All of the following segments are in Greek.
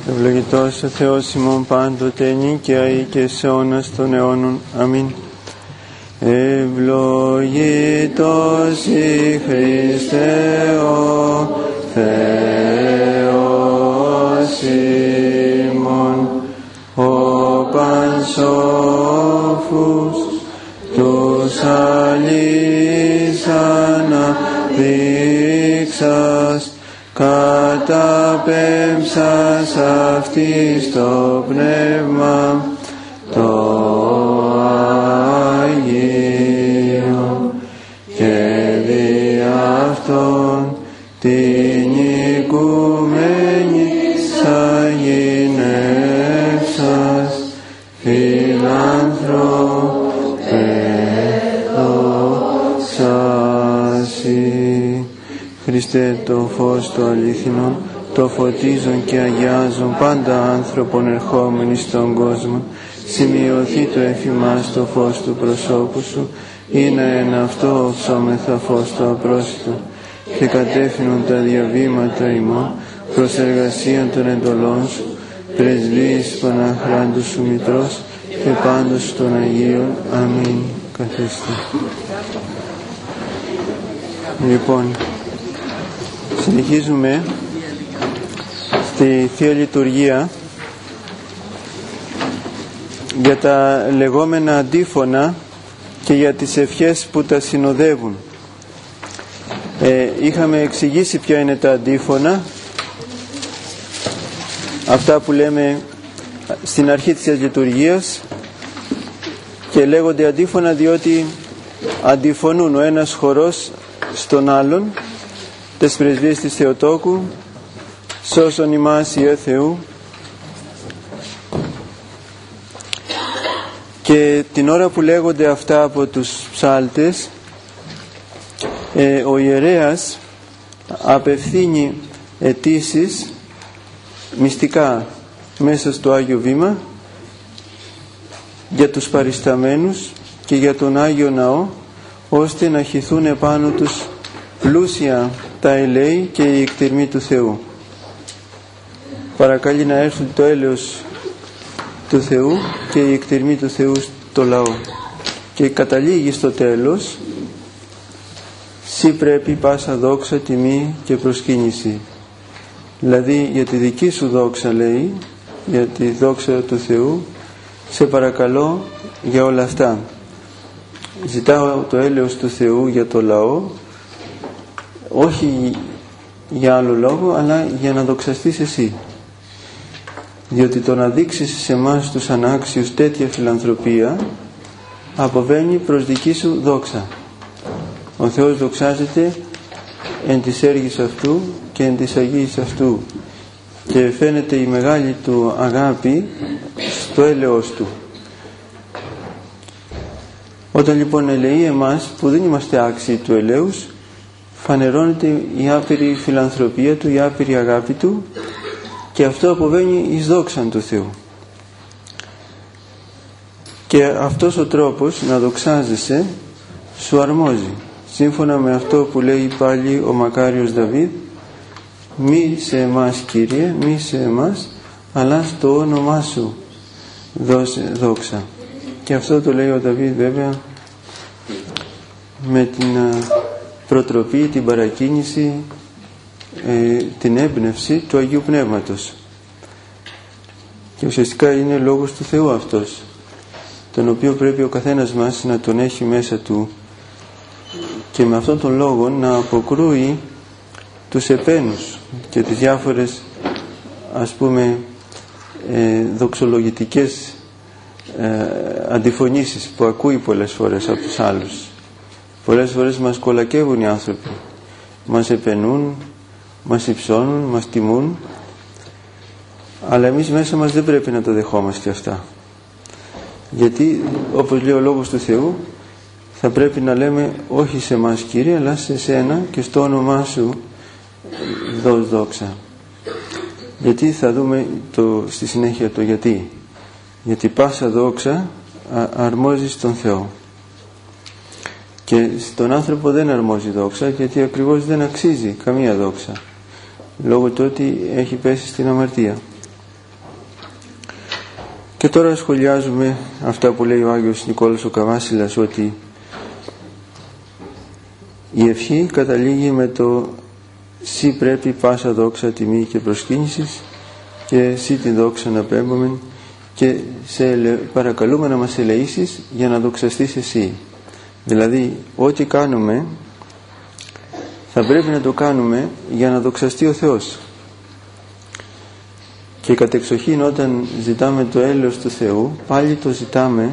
Ευλογητός ο Θεός ημών πάντοτε νίκαια ή και σε αιώνας των αιώνων. Αμήν. Ευλογητός η Χριστέ ο Θεός ημών, ο πανσόφους τους αλείς αναδείξας, καταπέμψας αυτής το πνεύμα το Αγίο και δι' αυτόν την οικουμένη αγινεύσας φιλανθρωπέ δόξασι. Χριστέ, το φως το αλήθινο, το φωτίζον και αγιάζον πάντα άνθρωπον ερχόμενοι στον κόσμο, σημειωθεί το εφημάς το φως του προσώπου σου, είναι εν αυτό οψόμεθα φως το απρόσιτο, και κατεύθυνον τα διαβήματα ημών προς εργασίαν των εντολών σου, πρεσβείες Παναχράντου σου Μητρός και πάντως των Αγίων. Αμήν. Καθίστε. Λοιπόν, συνεχίζουμε στη Θεία Λειτουργία για τα λεγόμενα αντίφωνα και για τις ευχές που τα συνοδεύουν. Είχαμε εξηγήσει ποια είναι τα αντίφωνα, αυτά που λέμε στην αρχή της λειτουργίας, και λέγονται αντίφωνα διότι αντιφωνούν ο ένας χορός στον άλλον, τες πρεσβείες της Θεοτόκου, σώσον ημάς Υιέ Θεού. Και την ώρα που λέγονται αυτά από τους ψάλτες, ο ιερέας απευθύνει αιτήσεις μυστικά μέσα στο Άγιο Βήμα για τους παρισταμένους και για τον Άγιο Ναό, ώστε να χυθούν επάνω τους πλούσια τα ελέη και η εκτιρμή του Θεού. Παρακαλεί να έρθουν το έλεος του Θεού και η εκτιρμή του Θεού στο λαό. Και καταλήγει στο τέλος: «Σύ πρέπει πάσα δόξα, τιμή και προσκύνηση». Δηλαδή για τη δική σου δόξα, λέει, για τη δόξα του Θεού, σε παρακαλώ για όλα αυτά. Ζητάω το έλεος του Θεού για το λαό, όχι για άλλο λόγο, αλλά για να δοξαστείς εσύ. Διότι το να δείξεις σε εμάς τους ανάξιους τέτοια φιλανθρωπία αποβαίνει προς δική σου δόξα. Ο Θεός δοξάζεται εν της έργης αυτού και εν της αγίης αυτού, και φαίνεται η μεγάλη του αγάπη στο έλεος του. Όταν λοιπόν ελεεί εμάς που δεν είμαστε άξιοι του ελέους, φανερώνεται η άπειρη φιλανθρωπία του, η άπειρη αγάπη του, και αυτό αποβαίνει εις δόξαν του Θεού. Και αυτός ο τρόπος να δοξάζεσαι σου αρμόζει, σύμφωνα με αυτό που λέει πάλι ο μακάριος Δαβίδ: «Μη σε εμάς, Κύριε, μη σε εμάς, αλλά στο όνομά σου δώσε δόξα». Και αυτό το λέει ο Δαβίδ βέβαια με την προτροπή, την παρακίνηση, την έμπνευση του Αγίου Πνεύματος. Και ουσιαστικά είναι λόγος του Θεού αυτός, τον οποίο πρέπει ο καθένας μας να τον έχει μέσα του, και με αυτόν τον λόγο να αποκρούει τους επένους και τις διάφορες, ας πούμε, δοξολογητικές αντιφωνήσεις που ακούει πολλές φορές από τους άλλους. Πολλές φορές μας κολακεύουν οι άνθρωποι, μας επενούν, μας υψώνουν, μας τιμούν, αλλά εμείς μέσα μας δεν πρέπει να το δεχόμαστε αυτά, γιατί όπως λέει ο Λόγος του Θεού, θα πρέπει να λέμε όχι σε μας, Κύριε, αλλά σε σένα και στο όνομά σου δώσ' δόξα. Γιατί θα δούμε στη συνέχεια το γιατί. Γιατί πάσα δόξα αρμόζει στον Θεό, και στον άνθρωπο δεν αρμόζει δόξα, γιατί ακριβώς δεν αξίζει καμία δόξα, λόγω του ότι έχει πέσει στην αμαρτία. Και τώρα σχολιάζουμε αυτά που λέει ο Άγιος Νικόλαος ο Καβάσιλας, ότι η ευχή καταλήγει με το «Σύ πρέπει πάσα δόξα, τιμή και προσκύνησης και Σύ τη δόξα να πέμπομεν και παρακαλούμε να μας ελεήσεις για να δοξαστείς Εσύ». Δηλαδή ό,τι κάνουμε θα πρέπει να το κάνουμε για να δοξαστεί ο Θεός. Και κατεξοχήν όταν ζητάμε το έλεος του Θεού, πάλι το ζητάμε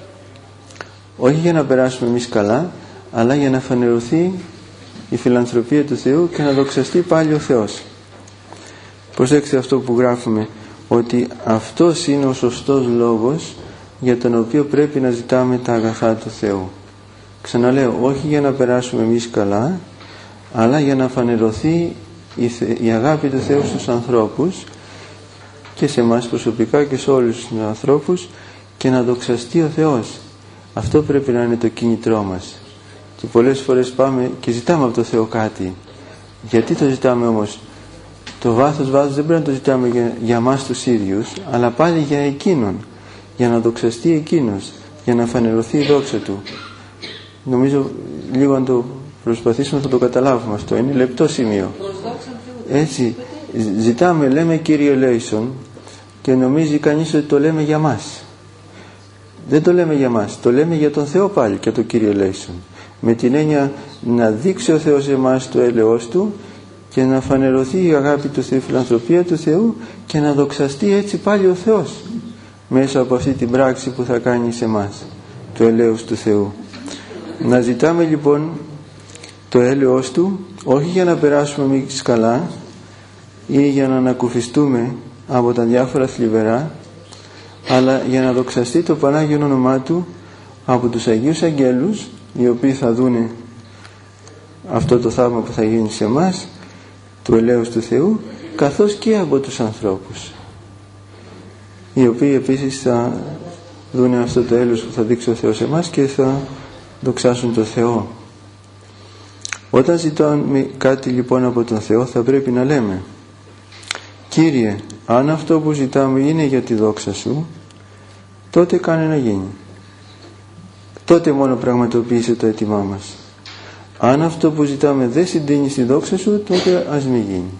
όχι για να περάσουμε εμείς καλά, αλλά για να φανερωθεί η φιλανθρωπία του Θεού και να δοξαστεί πάλι ο Θεός. Προσέξτε αυτό που γράφουμε, ότι αυτός είναι ο σωστός λόγος για τον οποίο πρέπει να ζητάμε τα αγαθά του Θεού. Ξαναλέω, όχι για να περάσουμε εμείς καλά, αλλά για να φανερωθεί η αγάπη του Θεού στους ανθρώπους και σε εμάς προσωπικά και σε όλους τους ανθρώπους και να δοξαστεί ο Θεός. Αυτό πρέπει να είναι το κίνητρό μας. Και πολλές φορές πάμε και ζητάμε από το Θεό κάτι. Γιατί το ζητάμε όμως? Το βάθος δεν πρέπει να το ζητάμε για μας τους ίδιους, αλλά πάλι για Εκείνον, για να δοξαστεί Εκείνος, για να φανερωθεί η δόξα Του. Νομίζω λίγο αν το προσπαθήσουμε θα το καταλάβουμε αυτό. Είναι λεπτό σημείο. Έτσι ζητάμε, λέμε Κύριε ελέησον, και νομίζει κανείς ότι το λέμε για μας. Δεν το λέμε για μας, το λέμε για τον Θεό πάλι και το Κύριε ελέησον, με την έννοια να δείξει ο Θεός σε εμάς το έλεος Του και να φανερωθεί η αγάπη του Θεού, η φιλανθρωπία του Θεού, και να δοξαστεί έτσι πάλι ο Θεός μέσα από αυτή την πράξη που θα κάνει σε εμάς το έλεος του Θεού. Να ζητάμε λοιπόν το έλεος Του, όχι για να περάσουμε εμείς καλά ή για να ανακουφιστούμε από τα διάφορα θλιβερά, αλλά για να δοξαστεί το Πανάγιο όνομά Του από τους Αγίους Αγγέλους, οι οποίοι θα δούνε αυτό το θαύμα που θα γίνει σε εμάς, του ελέους του Θεού, καθώς και από τους ανθρώπους, οι οποίοι επίσης θα δούνε αυτό το έλεος που θα δείξει ο Θεός σε εμάς και θα δοξάσουν τον Θεό. Όταν ζητάμε κάτι λοιπόν από τον Θεό, θα πρέπει να λέμε: Κύριε, αν αυτό που ζητάμε είναι για τη δόξα Σου, τότε κάνε να γίνει. Τότε μόνο πραγματοποίησε το αίτημά μας. Αν αυτό που ζητάμε δεν συντείνει στη δόξα Σου, τότε ας μην γίνει.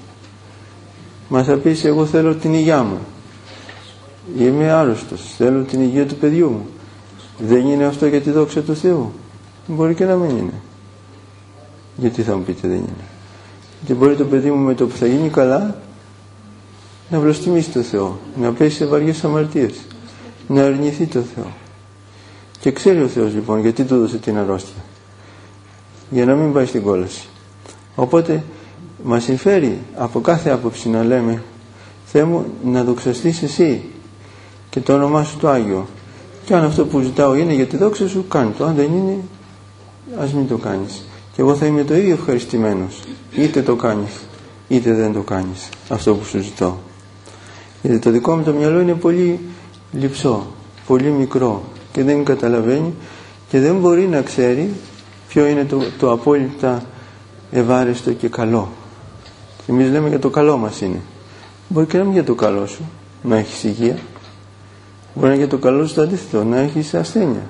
Μα θα πεις, εγώ θέλω την υγειά μου, είμαι άρρωστος, θέλω την υγεία του παιδιού μου. Δεν είναι αυτό για τη δόξα του Θεού? Μπορεί και να μην είναι. Γιατί θα μου πείτε δεν είναι? Και μπορεί το παιδί μου με το που θα γίνει καλά να βλαστημίσει το Θεό, να πέσει σε βαριές αμαρτίες, να αρνηθεί το Θεό. Και ξέρει ο Θεός λοιπόν γιατί του έδωσε την αρρώστια, για να μην πάει στην κόλαση. Οπότε μας συμφέρει από κάθε άποψη να λέμε: Θεέ μου, να δοξαστείς Εσύ και το όνομά Σου το Άγιο, και αν αυτό που ζητάω είναι για τη δόξα Σου, κάνε το. Αν δεν είναι, ας μην το κάνεις, και εγώ θα είμαι το ίδιο ευχαριστημένος, είτε το κάνεις είτε δεν το κάνεις αυτό που Σου ζητώ. Γιατί το δικό μου το μυαλό είναι πολύ λειψό, πολύ μικρό και δεν καταλαβαίνει και δεν μπορεί να ξέρει ποιο είναι το απόλυτα ευάρεστο και καλό. Εμείς λέμε για το καλό μας είναι. Μπορεί και να μην για το καλό σου, να έχεις υγεία. Μπορεί να είναι για το καλό σου το αντίθετο, να έχεις ασθένεια.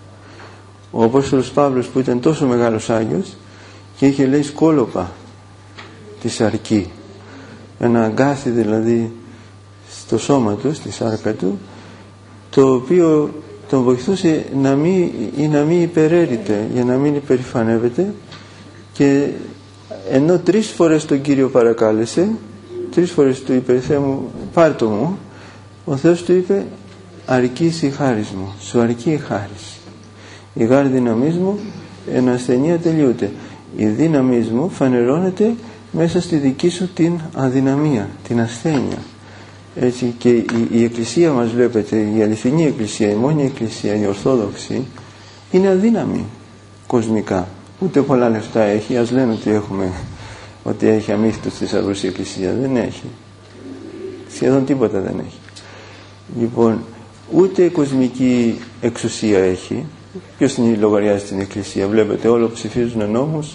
Ο Απόστολος Παύλος, που ήταν τόσο μεγάλος Άγιος και είχε, λέει, σκόλοπα τη σαρκή, ένα αγκάθι δηλαδή στο σώμα του, στη σάρκα του, το οποίο τον βοηθούσε να μην υπεραίρεται, για να μην υπερηφανεύεται, και ενώ 3 φορές τον Κύριο παρακάλεσε, 3 φορές του είπε: Θεέ μου, πάρ' το μου, ο Θεός του είπε: αρκείς η χάρις μου, σου αρκεί η χάρις. Η γάρ δύναμής μου εν ασθενεία τελειούται. Η δύναμής μου φανερώνεται μέσα στη δική σου την αδυναμία, την ασθένεια. Έτσι, και η Εκκλησία μας, βλέπετε, η αληθινή Εκκλησία, η μόνη Εκκλησία, η Ορθόδοξη, είναι αδύναμη κοσμικά. Ούτε πολλά λεφτά έχει, ας λένε ότι έχει αμύθιτους θησαυρούς η Εκκλησία. Δεν έχει. Σχεδόν τίποτα δεν έχει. Λοιπόν, ούτε κοσμική εξουσία έχει. Ποιος την λογαριάζει την Εκκλησία? Βλέπετε, όλο ψηφίζουν νόμους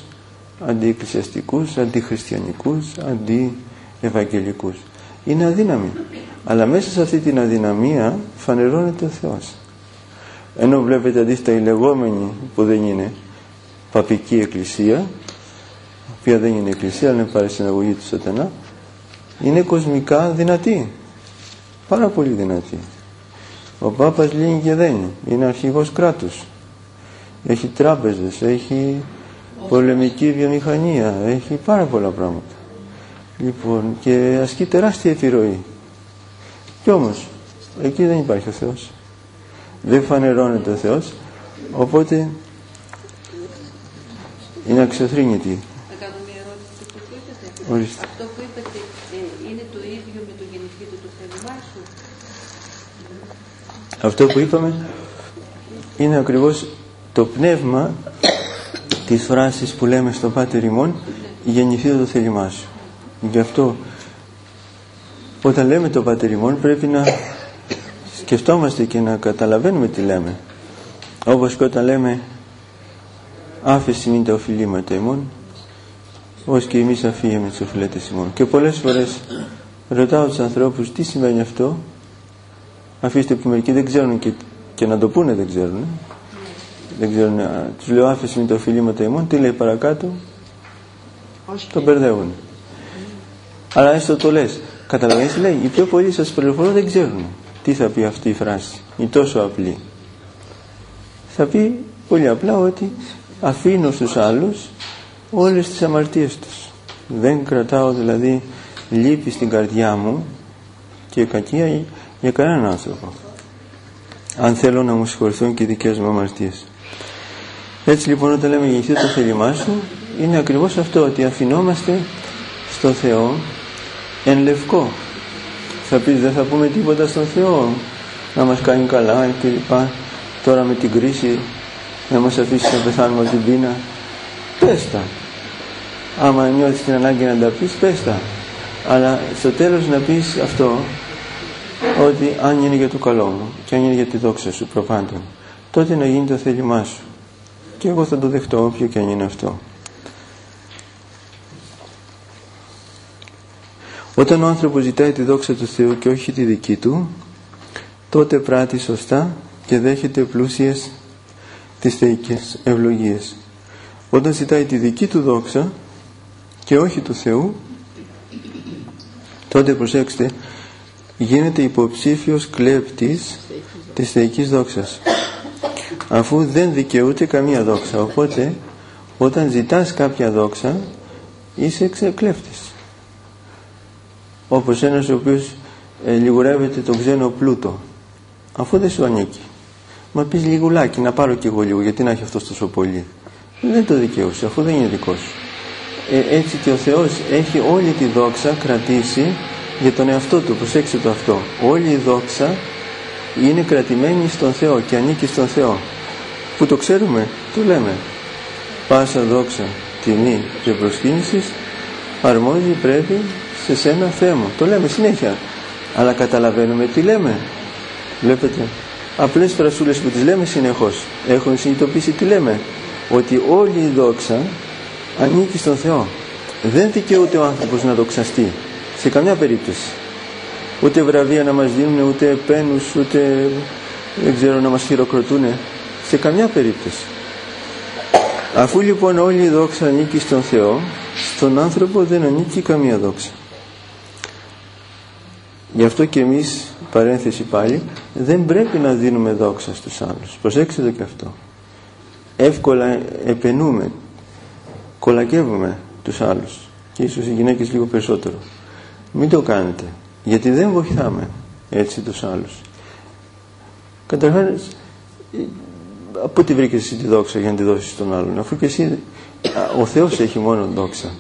αντιεκκλησιαστικούς, αντιχριστιανικούς, αντιευαγγελικούς. Είναι αδύναμη. αλλά μέσα σε αυτή την αδυναμία φανερώνεται ο Θεός. Ενώ βλέπετε αντίθετα η λεγόμενη, που δεν είναι παπική εκκλησία, η οποία δεν είναι εκκλησία, αλλά είναι παρασυναγωγή του Σατανά, είναι κοσμικά δυνατή, πάρα πολύ δυνατή. Ο Πάπας λύνει και δένει, είναι αρχηγός κράτους, έχει τράπεζες, έχει πολεμική βιομηχανία, έχει πάρα πολλά πράγματα. Λοιπόν, και ασκεί τεράστια επιρροή. Κι όμως εκεί δεν υπάρχει ο Θεός, δεν φανερώνεται ο Θεός, οπότε είναι αξιοθρύνητη. Θα κάνω μια ερώτηση που είπατε. Ορίστε. Αυτό που είπατε είναι το ίδιο με το γεννηθείτε του θέλημά σου? Αυτό που είπαμε είναι ακριβώς το πνεύμα της φράσης που λέμε στο Πάτερ ημών, γεννηθείτε το θέλημά σου. Γι' αυτό όταν λέμε το Πάτερ ημών πρέπει να σκεφτόμαστε και να καταλαβαίνουμε τι λέμε. Όπως και όταν λέμε άφεση μην τα οφειλήματα ημών, ως και εμείς αφήγαμε τις οφειλέτες ημών. Και πολλές φορές ρωτάω τους ανθρώπους τι σημαίνει αυτό. Αφήστε που μερικοί δεν ξέρουν και να το πούνε δεν ξέρουν. Δεν ξέρουν. Τους λέω άφεση μην τα οφειλήματα ημών, τι λέει παρακάτω? Το μπερδεύουν. Αλλά έστω το λες. Καταλαβαίνεις, λέει, οι πιο πολλοί σας πληροφορώ δεν ξέρουν τι θα πει αυτή η φράση. Είναι τόσο απλή. Θα πει πολύ απλά ότι αφήνω στους άλλους όλες τις αμαρτίες τους. Δεν κρατάω δηλαδή λύπη στην καρδιά μου και κακία για κανέναν άνθρωπο, αν θέλω να μου συγχωρηθούν και οι δικές μου αμαρτίες. Έτσι λοιπόν όταν λέμε γεννηθείτε το θέλημά σου, είναι ακριβώς αυτό, ότι αφινόμαστε στο Θεό εν λευκό. Θα πεις δεν θα πούμε τίποτα στον Θεό να μας κάνει καλά και λοιπά, τώρα με την κρίση να μας αφήσει να πεθάνουμε από την πείνα? Πες τα. Άμα νιώθεις την ανάγκη να τα πεις, πες τα. Αλλά στο τέλος να πεις αυτό, ότι αν είναι για το καλό μου και αν είναι για τη δόξα σου προπάντων, τότε να γίνει το θέλημά σου και εγώ θα το δεχτώ, όποιο και αν είναι αυτό. Όταν ο άνθρωπος ζητάει τη δόξα του Θεού και όχι τη δική του, τότε πράττει σωστά και δέχεται πλούσιες τις θεϊκές ευλογίες. Όταν ζητάει τη δική του δόξα και όχι του Θεού, τότε προσέξτε, γίνεται υποψήφιος κλέπτης της θεϊκής δόξας, αφού δεν δικαιούται καμία δόξα. Οπότε όταν ζητάς κάποια δόξα είσαι κλέφτης. Όπως ένας ο οποίος λιγουρεύεται τον ξένο πλούτο, αφού δεν σου ανήκει. Μα πεις λιγουλάκι, να πάρω κι εγώ λίγο, γιατί να έχει αυτός τόσο πολύ? Δεν το δικαιούσε, αφού δεν είναι δικό σου. Έτσι και ο Θεός έχει όλη τη δόξα κρατήσει για τον εαυτό του. Προσέξτε το αυτό, όλη η δόξα είναι κρατημένη στον Θεό και ανήκει στον Θεό. Που το ξέρουμε, το λέμε. Πάσα δόξα, τιμή και προσκύνησης αρμόζει πρέπει σε σένα Θεέ μου. Το λέμε συνέχεια, αλλά καταλαβαίνουμε τι λέμε? Βλέπετε, απλές φρασούλες που τις λέμε συνεχώς έχουν συνειδητοποιήσει τι λέμε? Ότι όλη η δόξα ανήκει στον Θεό. Δεν δικαιούται ο άνθρωπος να δοξαστεί σε καμιά περίπτωση. Ούτε βραβεία να μας δίνουν, ούτε επένους, ούτε δεν ξέρω να μας χειροκροτούν, σε καμιά περίπτωση. Αφού λοιπόν όλη η δόξα ανήκει στον Θεό, στον άνθρωπο δεν ανήκει καμία δόξα. Γι' αυτό και εμείς, παρένθεση πάλι, δεν πρέπει να δίνουμε δόξα στους άλλους. Προσέξτε το και αυτό. Εύκολα επενούμε, κολακεύουμε τους άλλους και ίσως οι γυναίκες λίγο περισσότερο. Μην το κάνετε, γιατί δεν βοηθάμε έτσι τους άλλους. Καταρχάς, πού τη βρήκες εσύ τη δόξα για να τη δώσεις στον άλλον, αφού και εσύ, ο Θεός έχει μόνο δόξα.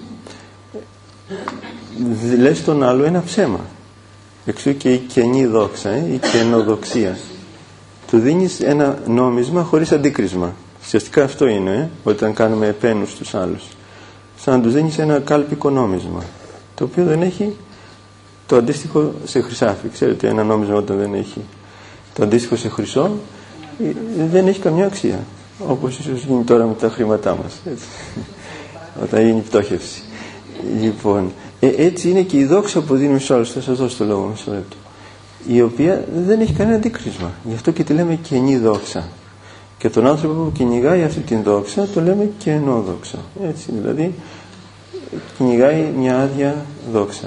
Λες τον άλλο ένα ψέμα. Εξού και η κενή δόξα, η κενοδοξία. Του δίνεις ένα νόμισμα χωρίς αντίκρισμα. Ουσιαστικά αυτό είναι, όταν κάνουμε επένους στους άλλους. Σαν να τους δίνεις ένα κάλπικο νόμισμα, το οποίο δεν έχει το αντίστοιχο σε χρυσάφι. Ξέρετε, ένα νόμισμα όταν δεν έχει το αντίστοιχο σε χρυσό, δεν έχει καμιά αξία. Όπως ίσως γίνει τώρα με τα χρήματά μας, έτσι. Όταν γίνει πτώχευση. Λοιπόν, έτσι είναι και η δόξα που δίνουμε στους άλλους. Θα σας δώσω το λόγο μισό λεπτό. η οποία δεν έχει κανένα αντίκρισμα. Γι' αυτό και τη λέμε κενή δόξα. Και τον άνθρωπο που κυνηγάει αυτή την δόξα το λέμε κενό δόξα. Έτσι, δηλαδή κυνηγάει μια άδεια δόξα.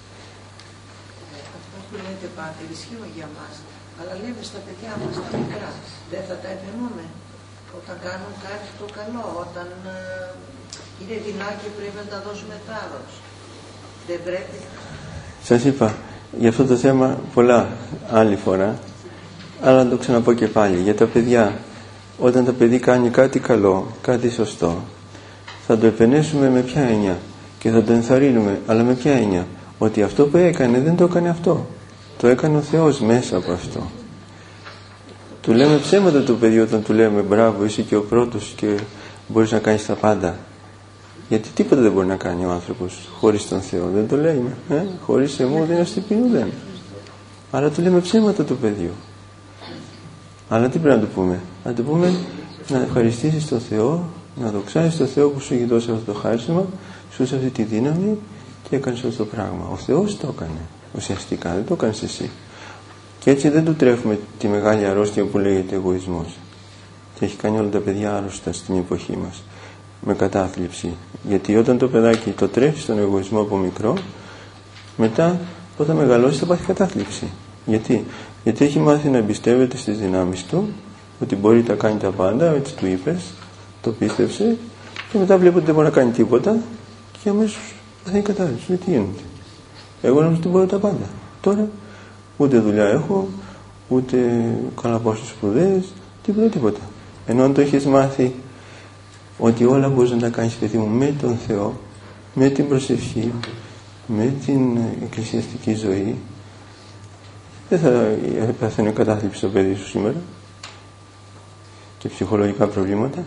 Αυτό που λέτε Πάτερ ισχύει για μας, αλλά λέμε στα παιδιά μας τα μικρά, δεν θα τα επενούμε όταν κάνουν κάτι το καλό, όταν είναι δειλά και πρέπει να τα δώσουμε θάρρος. Δεν πρέπει. Σας είπα για αυτό το θέμα πολλά άλλη φορά, αλλά να το ξαναπώ και πάλι. Για τα παιδιά, όταν το παιδί κάνει κάτι καλό, κάτι σωστό, θα το επενέσουμε με ποια έννοια και θα το ενθαρρύνουμε, αλλά με ποια έννοια? Ότι αυτό που έκανε δεν το έκανε αυτό, το έκανε ο Θεός μέσα από αυτό. Του λέμε ψέματα του παιδιού όταν του λέμε μπράβο, είσαι και ο πρώτος και μπορείς να κάνεις τα πάντα. Γιατί τίποτα δεν μπορεί να κάνει ο άνθρωπος χωρίς τον Θεό. Δεν το λέει, χωρίς εμού δεν αστυπήν ουδέν. Άρα του λέμε ψέματα του παιδιού. Αλλά τι πρέπει να του πούμε? Να του πούμε να ευχαριστήσεις τον Θεό, να δοξάσεις τον Θεό που σου έχει δώσει αυτό το χάρισμα, σου έδωσε αυτή τη δύναμη και έκανες αυτό το πράγμα. Ο Θεός το έκανε ουσιαστικά, δεν το έκανες εσύ. Και έτσι δεν του τρέφουμε τη μεγάλη αρρώστια που λέγεται εγωισμός. Και έχει κάνει όλα τα παιδιά άρρωστα στην εποχή μας, με κατάθλιψη. Γιατί όταν το παιδάκι το τρέφει στον εγωισμό από μικρό, μετά όταν μεγαλώσει θα πάθει κατάθλιψη. Γιατί έχει μάθει να εμπιστεύεται στις δυνάμεις του, ότι μπορεί να κάνει τα πάντα, έτσι του είπες, το πίστεψε, και μετά βλέπει ότι δεν μπορεί να κάνει τίποτα και αμέσως θα είναι κατάθλιψη. Τι γίνεται? Εγώ νομίζω ότι μπορώ τα πάντα. Τώρα ούτε δουλειά έχω, ούτε καλά πάω στις σπουδές, τίποτα. Ενώ αν το έχεις μάθει ότι όλα μπορείς να τα κάνεις, παιδί μου, με τον Θεό, με την προσευχή, με την εκκλησιαστική ζωή, δεν θα παθαίνει κατάθλιψη στο παιδί σου σήμερα και ψυχολογικά προβλήματα.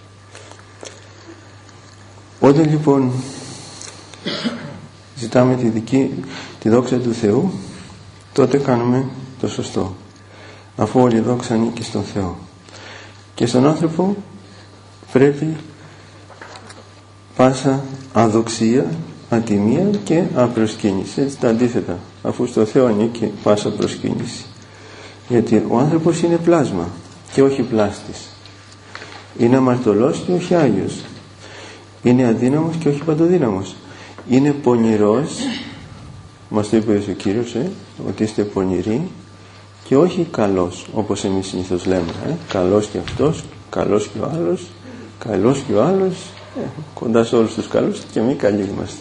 Όταν λοιπόν ζητάμε τη δόξα του Θεού, τότε κάνουμε το σωστό, αφού όλη η δόξα ανήκει στον Θεό. Και στον άνθρωπο πρέπει πάσα αδοξία, ατιμία και απροσκύνηση. Έτσι τα αντίθετα, αφού στο Θεό ανήκει πάσα προσκύνηση. Γιατί ο άνθρωπος είναι πλάσμα και όχι πλάστης. Είναι αμαρτωλός και όχι Άγιος. Είναι αδύναμος και όχι παντοδύναμος. Είναι πονηρός, μας το είπε ο Κύριος, ότι είστε πονηροί, και όχι καλός, όπως εμείς συνήθως λέμε. Καλός και αυτός, καλός και ο άλλος, καλός και ο άλλος, κοντά σε όλους τους καλούς και μη καλοί είμαστε.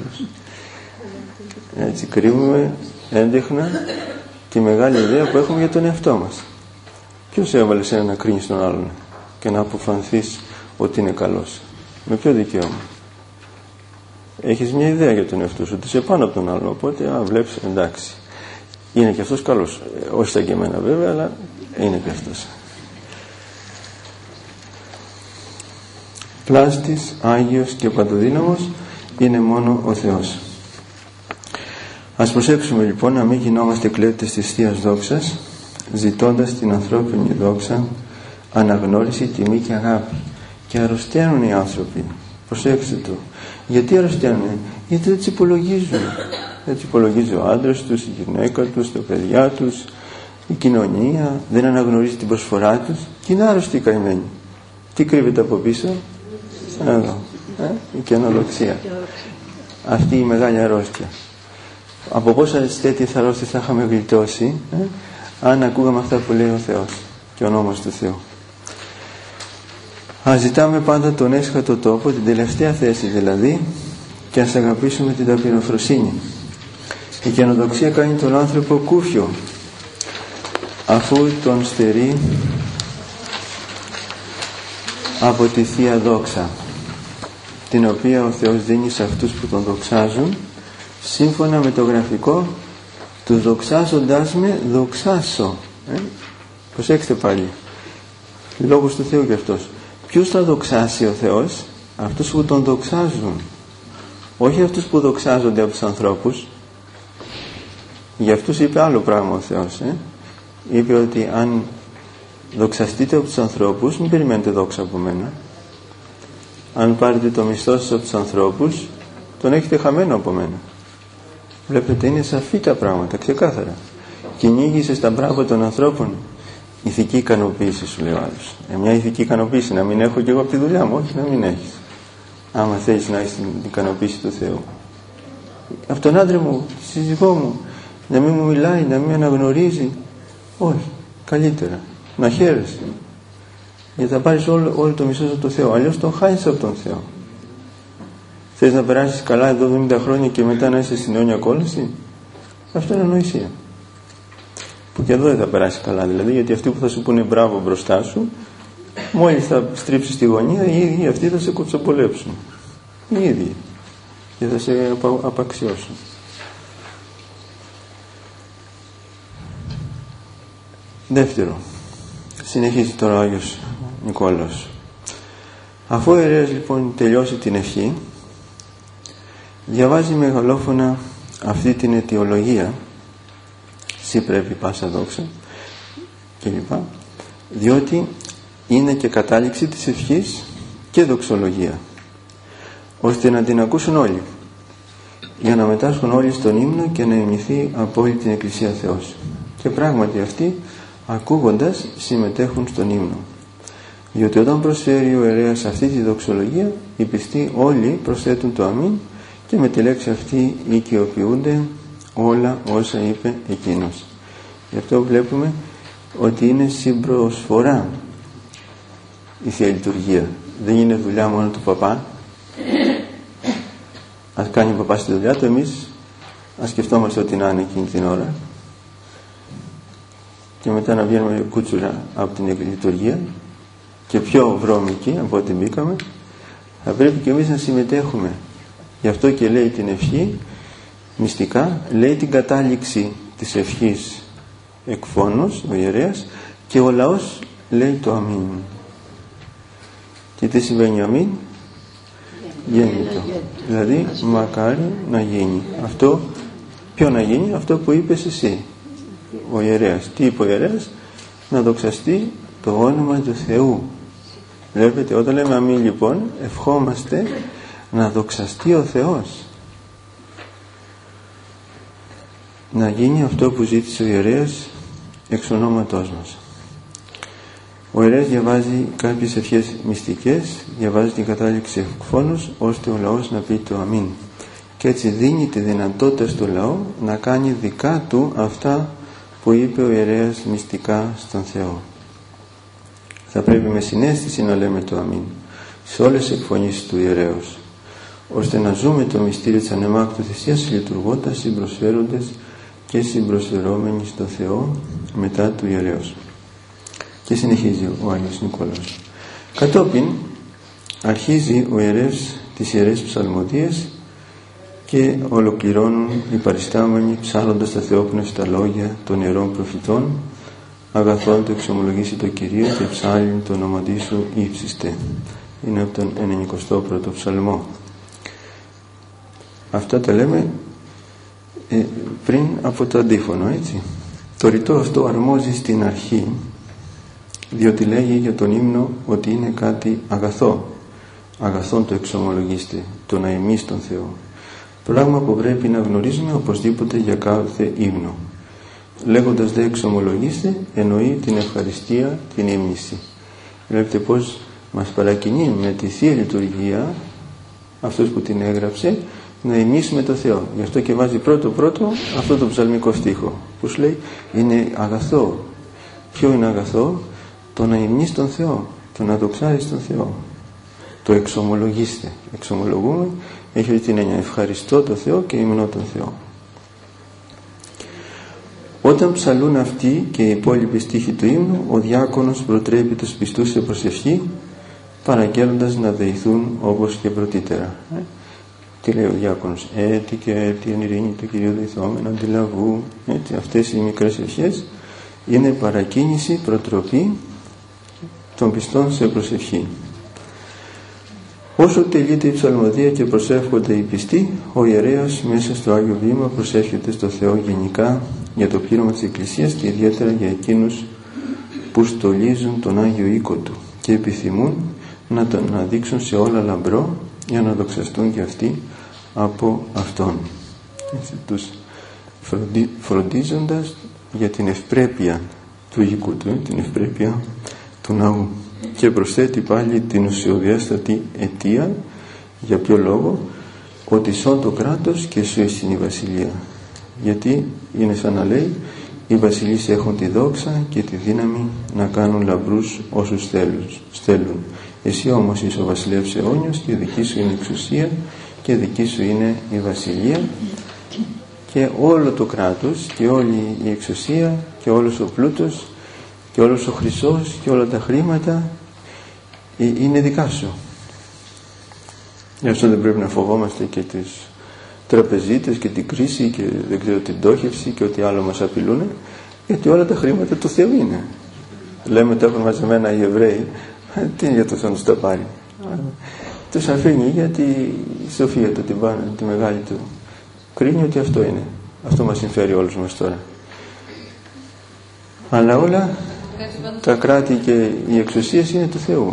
Έτσι κρύβουμε έντεχνα τη μεγάλη ιδέα που έχουμε για τον εαυτό μας. Ποιος έβαλε σένα να κρίνεις τον άλλον και να αποφανθείς ότι είναι καλός? Με ποιο δικαίωμα? Έχεις μια ιδέα για τον εαυτό σου, ότι είσαι πάνω από τον άλλον, οπότε βλέπεις, εντάξει, είναι και αυτός καλός. Όχι σαν και εμένα βέβαια, αλλά είναι και αυτός. Πλάστης, Άγιος και παντοδύναμος είναι μόνο ο Θεός. Ας προσέξουμε λοιπόν να μην γινόμαστε κλέφτες της Θείας δόξας, ζητώντας την ανθρώπινη δόξα, αναγνώριση, τιμή και αγάπη. Και αρρωσταίνουν οι άνθρωποι. Προσέξτε το. Γιατί αρρωσταίνουν? Γιατί δεν τις υπολογίζουν. Δεν τις υπολογίζει ο άντρας τους, η γυναίκα τους, τα παιδιά τους, η κοινωνία, δεν αναγνωρίζει την προσφορά τους και είναι άρρωστοι οι καημένοι. Τι κρύβεται από πίσω? Εδώ, η κενοδοξία. Αυτή η μεγάλη αρρώστια. Από πόσες τέτοιες αρρώστιες θα είχαμε γλιτώσει αν ακούγαμε αυτά που λέει ο Θεός και ο νόμος του Θεού. Ας ζητάμε πάντα τον έσχατο τόπο, την τελευταία θέση δηλαδή, και ας αγαπήσουμε την ταπεινοφροσύνη. Η καινοδοξία κάνει τον άνθρωπο κούφιο, αφού τον στερεί από τη Θεία Δόξα, την οποία ο Θεός δίνει σε αυτούς που τον δοξάζουν, σύμφωνα με το γραφικό του δοξάζοντάς με δοξάσω. Προσέξτε πάλι, λόγος του Θεού και αυτός. Ποιους θα δοξάσει ο Θεός? Αυτούς που τον δοξάζουν, όχι αυτούς που δοξάζονται από τους ανθρώπους. Για αυτούς είπε άλλο πράγμα ο Θεός. Είπε ότι αν δοξαστείτε από τους ανθρώπους, μην περιμένετε δόξα από μένα. Αν πάρετε το μισθό σας από τους ανθρώπους, τον έχετε χαμένο από μένα. Βλέπετε, είναι σαφή τα πράγματα, ξεκάθαρα. κυνήγησες τα μπράβο των ανθρώπων. Ηθική ικανοποίηση, σου λέει ο άλλος. Μια ηθική ικανοποίηση, να μην έχω κι εγώ από τη δουλειά μου, όχι να μην έχεις. Άμα θέλεις να έχεις την ικανοποίηση του Θεού. Από τον άντρα μου, τη σύζυγό μου, να μην μου μιλάει, να μην αναγνωρίζει. Όχι, καλύτερα. Να χαίρεσαι. Γιατί θα πάρεις όλο το μισό από τον Θεό. Αλλιώς τον χάνεις από τον Θεό. Θες να περάσεις καλά εδώ 70 χρόνια και μετά να είσαι στην αιώνια κόλαση? Αυτό είναι ανοησία. Που και εδώ δεν θα περάσει καλά, δηλαδή, γιατί αυτοί που θα σου πούνε μπράβο μπροστά σου, μόλις θα στρίψεις τη γωνία, οι ίδιοι αυτοί θα σε κοτσοπολέψουν. Οι ίδιοι. Και θα σε απαξιώσουν. Δεύτερο, συνεχίζει τώρα ο Άγιος Νικόλαος. Αφού ο ιερέας λοιπόν τελειώσει την ευχή, διαβάζει μεγαλόφωνα αυτή την αιτιολογία, «Συ πρέπει πάσα δόξα» κλπ, διότι είναι και κατάληξη της ευχής και δοξολογία, ώστε να την ακούσουν όλοι, για να μετάσχουν όλοι στον ύμνο και να υμνηθεί από όλη την Εκκλησία Θεός. Και πράγματι αυτοί, ακούγοντας, συμμετέχουν στον ύμνο. Διότι όταν προσφέρει ο ιερέας αυτή τη δοξολογία, οι πιστοί όλοι προσθέτουν το αμήν και με τη λέξη αυτή οικειοποιούνται όλα όσα είπε εκείνος. Γι' αυτό βλέπουμε ότι είναι συμπροσφορά η Θεία Λειτουργία. Δεν είναι δουλειά μόνο του παπά. Ας κάνει ο παπάς τη δουλειά του, εμείς ας σκεφτόμαστε ότι να είναι εκείνη την ώρα και μετά να βγαίνουμε κούτσουρα από την λειτουργία και πιο βρώμικοι από ό,τι μπήκαμε. Θα πρέπει και εμείς να συμμετέχουμε. Γι' αυτό και λέει την ευχή μυστικά, λέει την κατάληξη της ευχής εκφώνος ο ιερέας και ο λαός λέει το αμήν. Και τι σημαίνει αμήν? Γέννητο. Δηλαδή μακάρι να γίνει. Αυτό, ποιο να γίνει? Αυτό που είπες εσύ, ο ιερέας. Τι είπε ο ιερέας? Να δοξαστεί το όνομα του Θεού. Βλέπετε, όταν λέμε αμήν λοιπόν, ευχόμαστε να δοξαστεί ο Θεός, να γίνει αυτό που ζήτησε ο ιερέας εξ ονόματός μας. Ο ιερέας διαβάζει κάποιες ευχές μυστικές, διαβάζει την κατάληξη εκφώνους, ώστε ο λαός να πει το αμήν, και έτσι δίνει τη δυνατότητα στο λαό να κάνει δικά του αυτά που είπε ο ιερέας μυστικά στον Θεό. Θα πρέπει με συναίσθηση να λέμε το αμήν σε όλες τις εκφωνήσεις του ιερέως, ώστε να ζούμε το μυστήριο της ανεμάκτου θυσίας, λειτουργώντας, συμπροσφέροντες και συμπροσφερόμενοι στο Θεό μετά του ιερέως. Και συνεχίζει ο Άγιος Νικόλαος. Κατόπιν αρχίζει ο ιερεύς τις ιερές ψαλμοδίες και ολοκληρώνουν οι παριστάμενοι ψάλλοντας τα θεόπνευστα λόγια των ιερών προφητών, αγαθόν το εξομολογήσει το Κυρίο και ψάλλην το ονοματί σου ύψιστε. Είναι από τον 91ο ψαλμό. Αυτά τα λέμε πριν από το αντίφωνο, έτσι. Το ρητό αυτό αρμόζει στην αρχή, διότι λέγει για τον ύμνο ότι είναι κάτι αγαθό. Αγαθόν το εξομολογήστε, το να εμείς τον Θεό. Πράγμα που πρέπει να γνωρίζουμε οπωσδήποτε για κάθε ύμνο. Λέγοντας δε εξομολογήστε, εννοεί την ευχαριστία, την ύμνηση. Βλέπετε πως μας παρακινεί με τη Θεία Λειτουργία, αυτός που την έγραψε, να εμίσουμε το Θεό. Γι' αυτό και βάζει πρώτο αυτό το ψαλμικό στίχο που σου λέει είναι αγαθό. Ποιο είναι αγαθό? Το να εμείς τον Θεό, το να δοξάρεις τον Θεό. Το εξομολογήστε. Εξομολογούμε, έχει την έννοια ευχαριστώ τον Θεό και υμνώ τον Θεό. Όταν ψαλούν αυτοί και οι υπόλοιποι στίχοι του ύμνου, ο διάκονος προτρέπει τους πιστούς σε προσευχή, παραγγέλλοντας να δεηθούν όπως και πρωτήτερα. Τι λέει ο διάκονος? Έτη και έτη εν ειρήνη του Κυρίου δεηθόμενο αντιλαβού. Έτσι, αυτές οι μικρές ευχές είναι παρακίνηση, προτροπή των πιστών σε προσευχή. Όσο τελείται η ψαλμοδία και προσεύχονται οι πιστοί, ο ιερέας μέσα στο Άγιο Βήμα προσεύχεται στο Θεό γενικά για το πλήρωμα της Εκκλησίας και ιδιαίτερα για εκείνους που στολίζουν τον Άγιο οίκο του και επιθυμούν να τον αναδείξουν σε όλα λαμπρό για να δοξαστούν και αυτοί από Αυτόν. Έτσι, τους φροντίζοντας για την ευπρέπεια του οίκου του, την ευπρέπεια του ναού, και προσθέτει πάλι την ουσιοδιάστατη αιτία. Για ποιο λόγο? Ότι σών το κράτος και σου είναι η βασιλεία. Γιατί είναι σαν να λέει, οι βασιλείς έχουν τη δόξα και τη δύναμη να κάνουν λαμπρούς όσους θέλουν. Εσύ όμως είσαι ο βασιλεύς αιώνιος και δική σου είναι η εξουσία και δική σου είναι η βασιλεία, και όλο το κράτος και όλη η εξουσία και όλος ο πλούτος και όλος ο χρυσός και όλα τα χρήματα είναι δικά σου. Γι' αυτό δεν πρέπει να φοβόμαστε και τις τραπεζίτες και την κρίση και δεν ξέρω την πτώχευση και ό,τι άλλο μας απειλούν, γιατί όλα τα χρήματα του Θεού είναι. Λέμε τα έχουν μαζεμένα οι Εβραίοι, τι είναι για το Θεό να τους τα πάρει? Τους αφήνει γιατί η σοφία του, τη μεγάλη του, κρίνει ότι αυτό είναι. Αυτό μας συμφέρει όλους μας τώρα. Αλλά όλα τα κράτη και οι εξουσίες είναι του Θεού.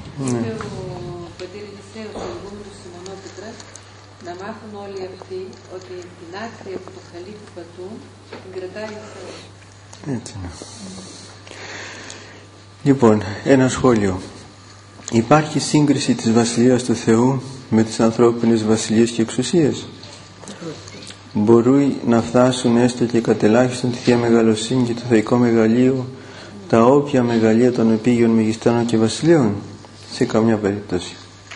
Να μάθουν όλοι αυτοί ότι την άκρη από το χαλί του πατού την κρατάει ο Θεός. Έτσι είναι. Λοιπόν, ένα σχόλιο. Υπάρχει σύγκριση της βασιλείας του Θεού με τις ανθρώπινες βασιλείες και εξουσίες? Μπορούν να φτάσουν έστω και κατ' ελάχιστον τη Θεία Μεγαλοσύνη και το θεϊκό μεγαλείο τα όποια μεγαλεία των επίγειων μεγιστάνων και βασιλείων? Σε καμιά περίπτωση.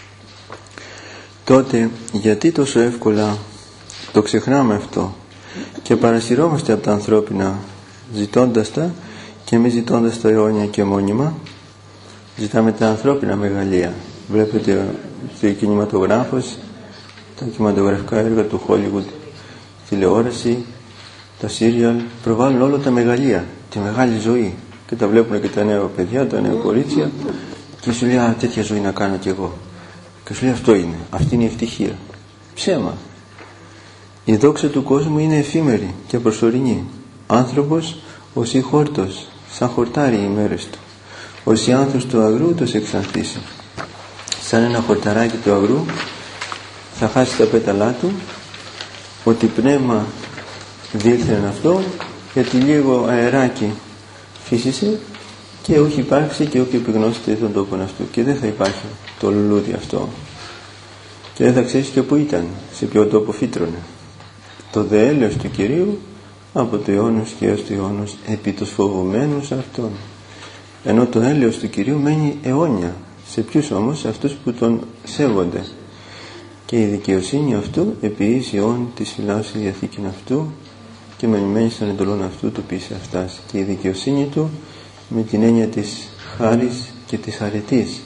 Τότε γιατί τόσο εύκολα το ξεχνάμε αυτό και παρασυρώμαστε από τα ανθρώπινα, ζητώντας τα και μη ζητώντας τα αιώνια και μόνιμα? Ζητάμε τα ανθρώπινα μεγαλεία. Βλέπετε ο κινηματογράφος, τα κινηματογραφικά έργα του Hollywood, τηλεόραση, τα σύριαλ προβάλλουν όλα τα μεγαλεία, τη μεγάλη ζωή, και τα βλέπουν και τα νέα παιδιά, τα νέα κορίτσια, και σου λέει τέτοια ζωή να κάνω κι εγώ, και σου λέει αυτό είναι, αυτή είναι η ευτυχία. Ψέμα. Η δόξα του κόσμου είναι εφήμερη και προσωρινή. Άνθρωπος ως η χόρτος, σαν χορτάρει οι μέρες του. Ως η άνθος του αγρού τους εξανθήσει. Σαν ένα χορταράκι του αγρού θα χάσει τα πέταλά του, ότι πνεύμα διήλθεν αυτό, γιατί λίγο αεράκι φύσησε και όχι υπάρξει και όχι επιγνώσετε τον τόπον αυτού, και δεν θα υπάρχει το λουλούδι αυτό και δεν θα ξέρεις και πού ήταν, σε ποιο τόπο φύτρωνε. Το δε έλεος του Κυρίου από το αιώνος και έως το αιώνος επί τους φοβουμένους αυτών. Ενώ το έλεος του Κυρίου μένει αιώνια. Σε ποιους όμως? Σε αυτούς που τον σέβονται. Και η δικαιοσύνη αυτού επί εις αιών της φυλάως η διαθήκη αυτού και μενημένη στον εντολών αυτού του πει σε αυτάς. Και η δικαιοσύνη του με την έννοια της χάρης και της αρετής.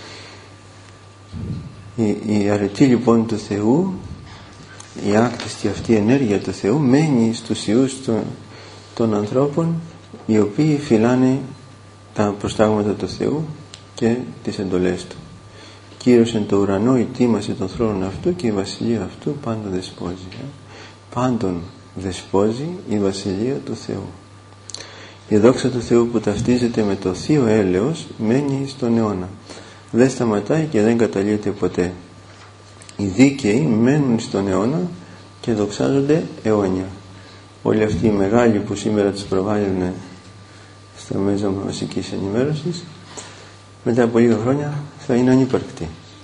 Η αρετή λοιπόν του Θεού, η άκτιστη αυτή ενέργεια του Θεού μένει στους ιούς των ανθρώπων, οι οποίοι φυλάνε τα προστάγματα του Θεού και τις εντολές του. Κύριος εν το ουρανό ητήμασε τον θρόνο αυτού και η βασιλεία αυτού πάντων δεσπόζει. Πάντων δεσπόζει η βασιλεία του Θεού. Η δόξα του Θεού που ταυτίζεται με το θείο έλεος μένει στον αιώνα. Δεν σταματάει και δεν καταλύεται ποτέ. Οι δίκαιοι μένουν στον αιώνα και δοξάζονται αιώνια. Όλοι αυτοί οι μεγάλοι που σήμερα τους προβάλλουν στα μέσα μαζικής ενημέρωσης, μετά από λίγα χρόνια θα είναι ανύπαρκτοι.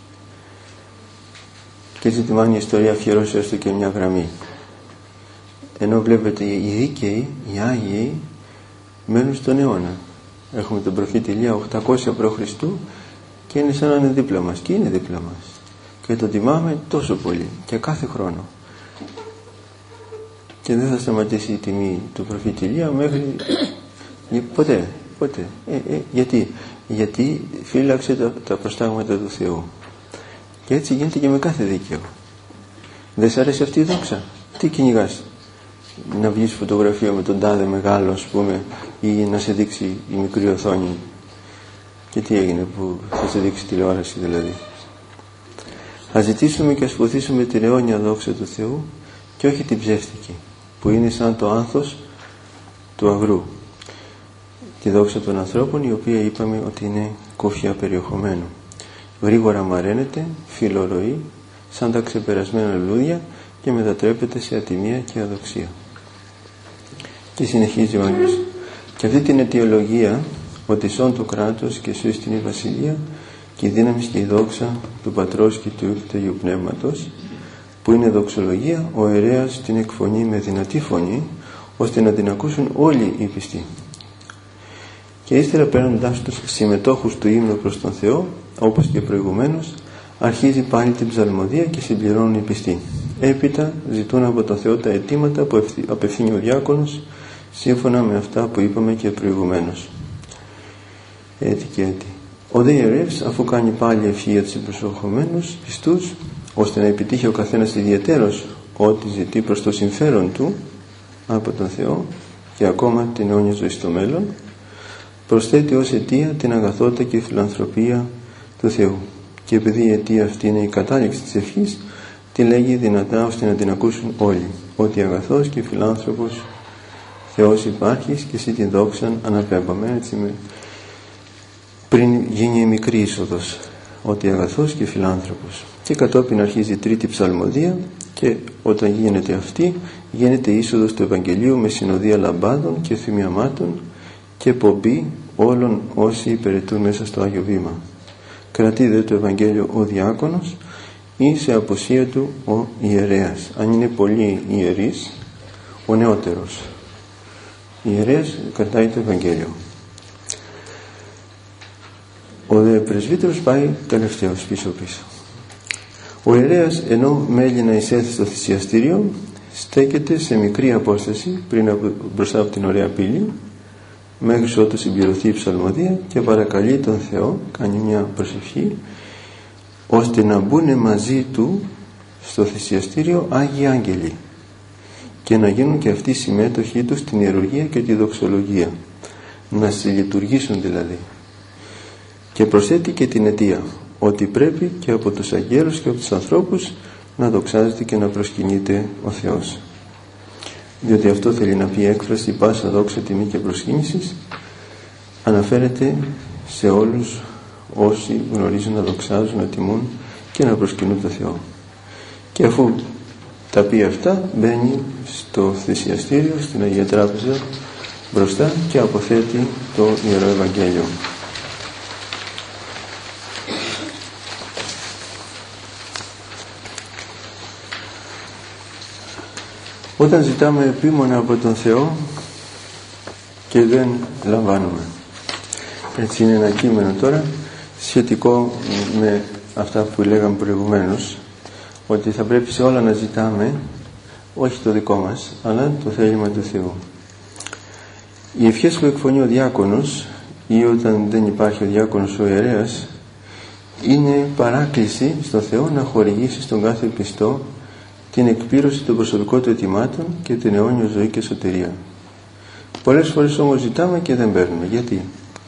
Και έτσι τιμάνει η ιστορία αφιερώσει έστω και μια γραμμή. Ενώ βλέπετε οι δίκαιοι, οι Άγιοι μένουν στον αιώνα. Έχουμε τον προφήτη Ηλία 800 π.Χ. και είναι σαν να είναι δίπλα μας. Και είναι δίπλα μας. Και το τιμάμε τόσο πολύ και κάθε χρόνο. Και δεν θα σταματήσει η τιμή του προφήτη Ηλία μέχρι ποτέ. Γιατί φύλαξε τα προστάγματα του Θεού. Και έτσι γίνεται και με κάθε δίκαιο. Δεν σ' αρέσει αυτή η δόξα? Τι κυνηγάς? Να βγεις φωτογραφία με τον τάδε μεγάλο, ας πούμε, ή να σε δείξει η μικρή οθόνη? Και τι έγινε που θα σε δείξει τηλεόραση δηλαδή? Θα ζητήσουμε και ας ποθήσουμε την αιώνια δόξα του Θεού και όχι την ψεύτικη, που είναι σαν το άνθος του αγρού. Τη δόξα των ανθρώπων, η οποία είπαμε ότι είναι κόφια περιεχομένου. Γρήγορα μαραίνεται, φιλορροεί, σαν τα ξεπερασμένα λουλούδια και μετατρέπεται σε ατιμία και αδοξία. Και συνεχίζει ο Άγιος. Και αυτή την αιτιολογία, ότι σών το κράτος και σου στην η βασιλεία και η δύναμη και η δόξα του Πατρός και του Υιού και του Αγίου Πνεύματος, που είναι δοξολογία, ο ιερέας την εκφωνεί με δυνατή φωνή, ώστε να την ακούσουν όλοι οι πιστοί. Και ύστερα, παίρνοντάς τους συμμετόχους του ύμνου προς τον Θεό, όπως και προηγουμένως, αρχίζει πάλι την ψαλμοδία και συμπληρώνουν οι πιστοί. Έπειτα ζητούν από τον Θεό τα αιτήματα που απευθύνει ο διάκονος, σύμφωνα με αυτά που είπαμε και προηγουμένως. Έτσι και έτσι. Ο δε ιερεύς, αφού κάνει πάλι ευχή για τους εμπροσοχωμένους πιστούς, ώστε να επιτύχει ο καθένας ιδιαιτέρως ό,τι ζητεί προς το συμφέρον του από τον Θεό και ακόμα την αιώνια ζωή στο μέλλον, προσθέτει ως αιτία την αγαθότητα και η φιλανθρωπία του Θεού. Και επειδή η αιτία αυτή είναι η κατάληξη της ευχής, τη λέγει δυνατά ώστε να την ακούσουν όλοι, ότι αγαθός και φιλάνθρωπος Θεός υπάρχεις και εσύ την δόξαν αναπέμπαμε. Έτσι πριν γίνει η μικρή είσοδος, ότι αγαθός και φιλάνθρωπος. Και κατόπιν αρχίζει η τρίτη ψαλμοδία, και όταν γίνεται αυτή, γίνεται η είσοδος του Ευαγγελίου με συνοδεία λαμπάδων και θυμιαμάτων και πομπή όλων όσοι υπηρετούν μέσα στο Άγιο Βήμα. Κρατεί δε το Ευαγγέλιο ο διάκονος ή σε αποσία του ο ιερέας. Αν είναι πολλοί ιερείς, ο νεότερος ιερέας κρατάει το Ευαγγέλιο. Ο δε πρεσβύτερος πάει τελευταίος πίσω-πίσω. Ο ιερέας, ενώ μέλει να εισέλθει στο θυσιαστήριο, στέκεται σε μικρή απόσταση μπροστά από την ωραία πύλη, μέχρι ότου συμπληρωθεί η ψαλμοδία, και παρακαλεί τον Θεό, κάνει μια προσευχή, ώστε να μπουν μαζί του στο θυσιαστήριο Άγιοι Άγγελοι και να γίνουν και αυτοί συμμέτοχοι του στην ιερουργία και τη δοξολογία, να συλλειτουργήσουν δηλαδή. Και προσθέτει και την αιτία, ότι πρέπει και από τους αγγέλους και από τους ανθρώπους να δοξάζεται και να προσκυνείται ο Θεός. Διότι αυτό θέλει να πει έκφραση πάσα δόξα, τιμή και προσκύνησης, αναφέρεται σε όλους όσοι γνωρίζουν να δοξάζουν, να τιμούν και να προσκυνούν το Θεό. Και αφού τα πει αυτά, μπαίνει στο θυσιαστήριο, στην Αγία Τράπεζα μπροστά και αποθέτει το Ιερό Ευαγγέλιο. Όταν ζητάμε επίμονα από τον Θεό και δεν λαμβάνουμε. Έτσι είναι ένα κείμενο τώρα σχετικό με αυτά που λέγαμε προηγουμένως, ότι θα πρέπει σε όλα να ζητάμε όχι το δικό μας, αλλά το θέλημα του Θεού. Οι ευχές που εκφωνεί ο διάκονος, ή όταν δεν υπάρχει ο διάκονος ο ιερέας, είναι παράκληση στο Θεό να χορηγήσει στον κάθε πιστό την εκπλήρωση των προσωπικών του αιτημάτων και την αιώνια ζωή και σωτηρία. Πολλές φορές όμως ζητάμε και δεν παίρνουμε. Γιατί?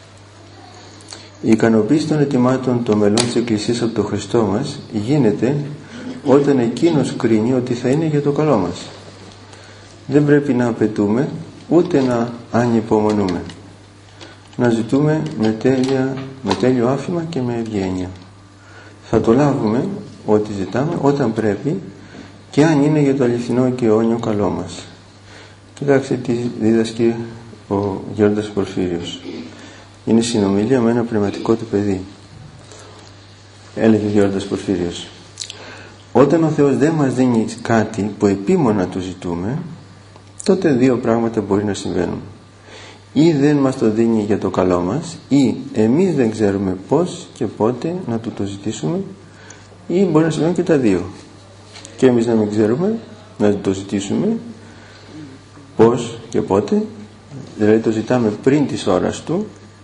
Η ικανοποίηση των αιτημάτων των μελών της Εκκλησίας από τον Χριστό μας γίνεται όταν εκείνος κρίνει ότι θα είναι για το καλό μας. Δεν πρέπει να απαιτούμε ούτε να ανυπομονούμε. Να ζητούμε με τέλειο άφημα και με ευγένεια. Θα το λάβουμε ό,τι ζητάμε όταν πρέπει και αν είναι για το αληθινό και αιώνιο καλό μας. Κοιτάξτε τι δίδασκε ο Γέροντας Πορφύριος. Είναι συνομιλία με ένα πνευματικό του παιδί. Έλεγε ο Γέροντας Πορφύριος: όταν ο Θεός δεν μας δίνει κάτι που επίμονα του ζητούμε, τότε δύο πράγματα μπορεί να συμβαίνουν. Ή δεν μας το δίνει για το καλό μας, ή εμείς δεν ξέρουμε πώς και πότε να του το ζητήσουμε, ή μπορεί να συμβαίνουν και τα δύο. Και εμείς να μην ξέρουμε να το ζητήσουμε πώς και πότε, δηλαδή το ζητάμε πριν της ώρας του,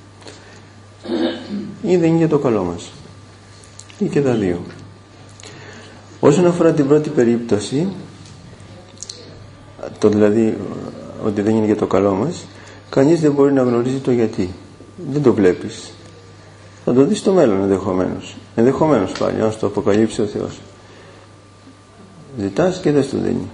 ή δεν είναι για το καλό μας, ή και τα δύο. Όσον αφορά την πρώτη περίπτωση, το δηλαδή ότι δεν είναι για το καλό μας, κανείς δεν μπορεί να γνωρίζει το γιατί. Δεν το βλέπεις. Θα το δεις στο μέλλον ενδεχομένως πάλι, αν το αποκαλύψει ο Θεός. Ζητάς και δεν σου δίνει.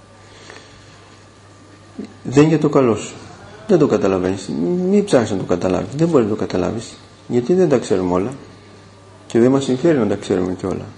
Δεν είναι για το καλό σου. Δεν το καταλαβαίνεις. Μην ψάχνεις να το καταλάβεις. Δεν μπορεί να το καταλάβεις, γιατί δεν τα ξέρουμε όλα και δεν μας συμφέρει να τα ξέρουμε και όλα.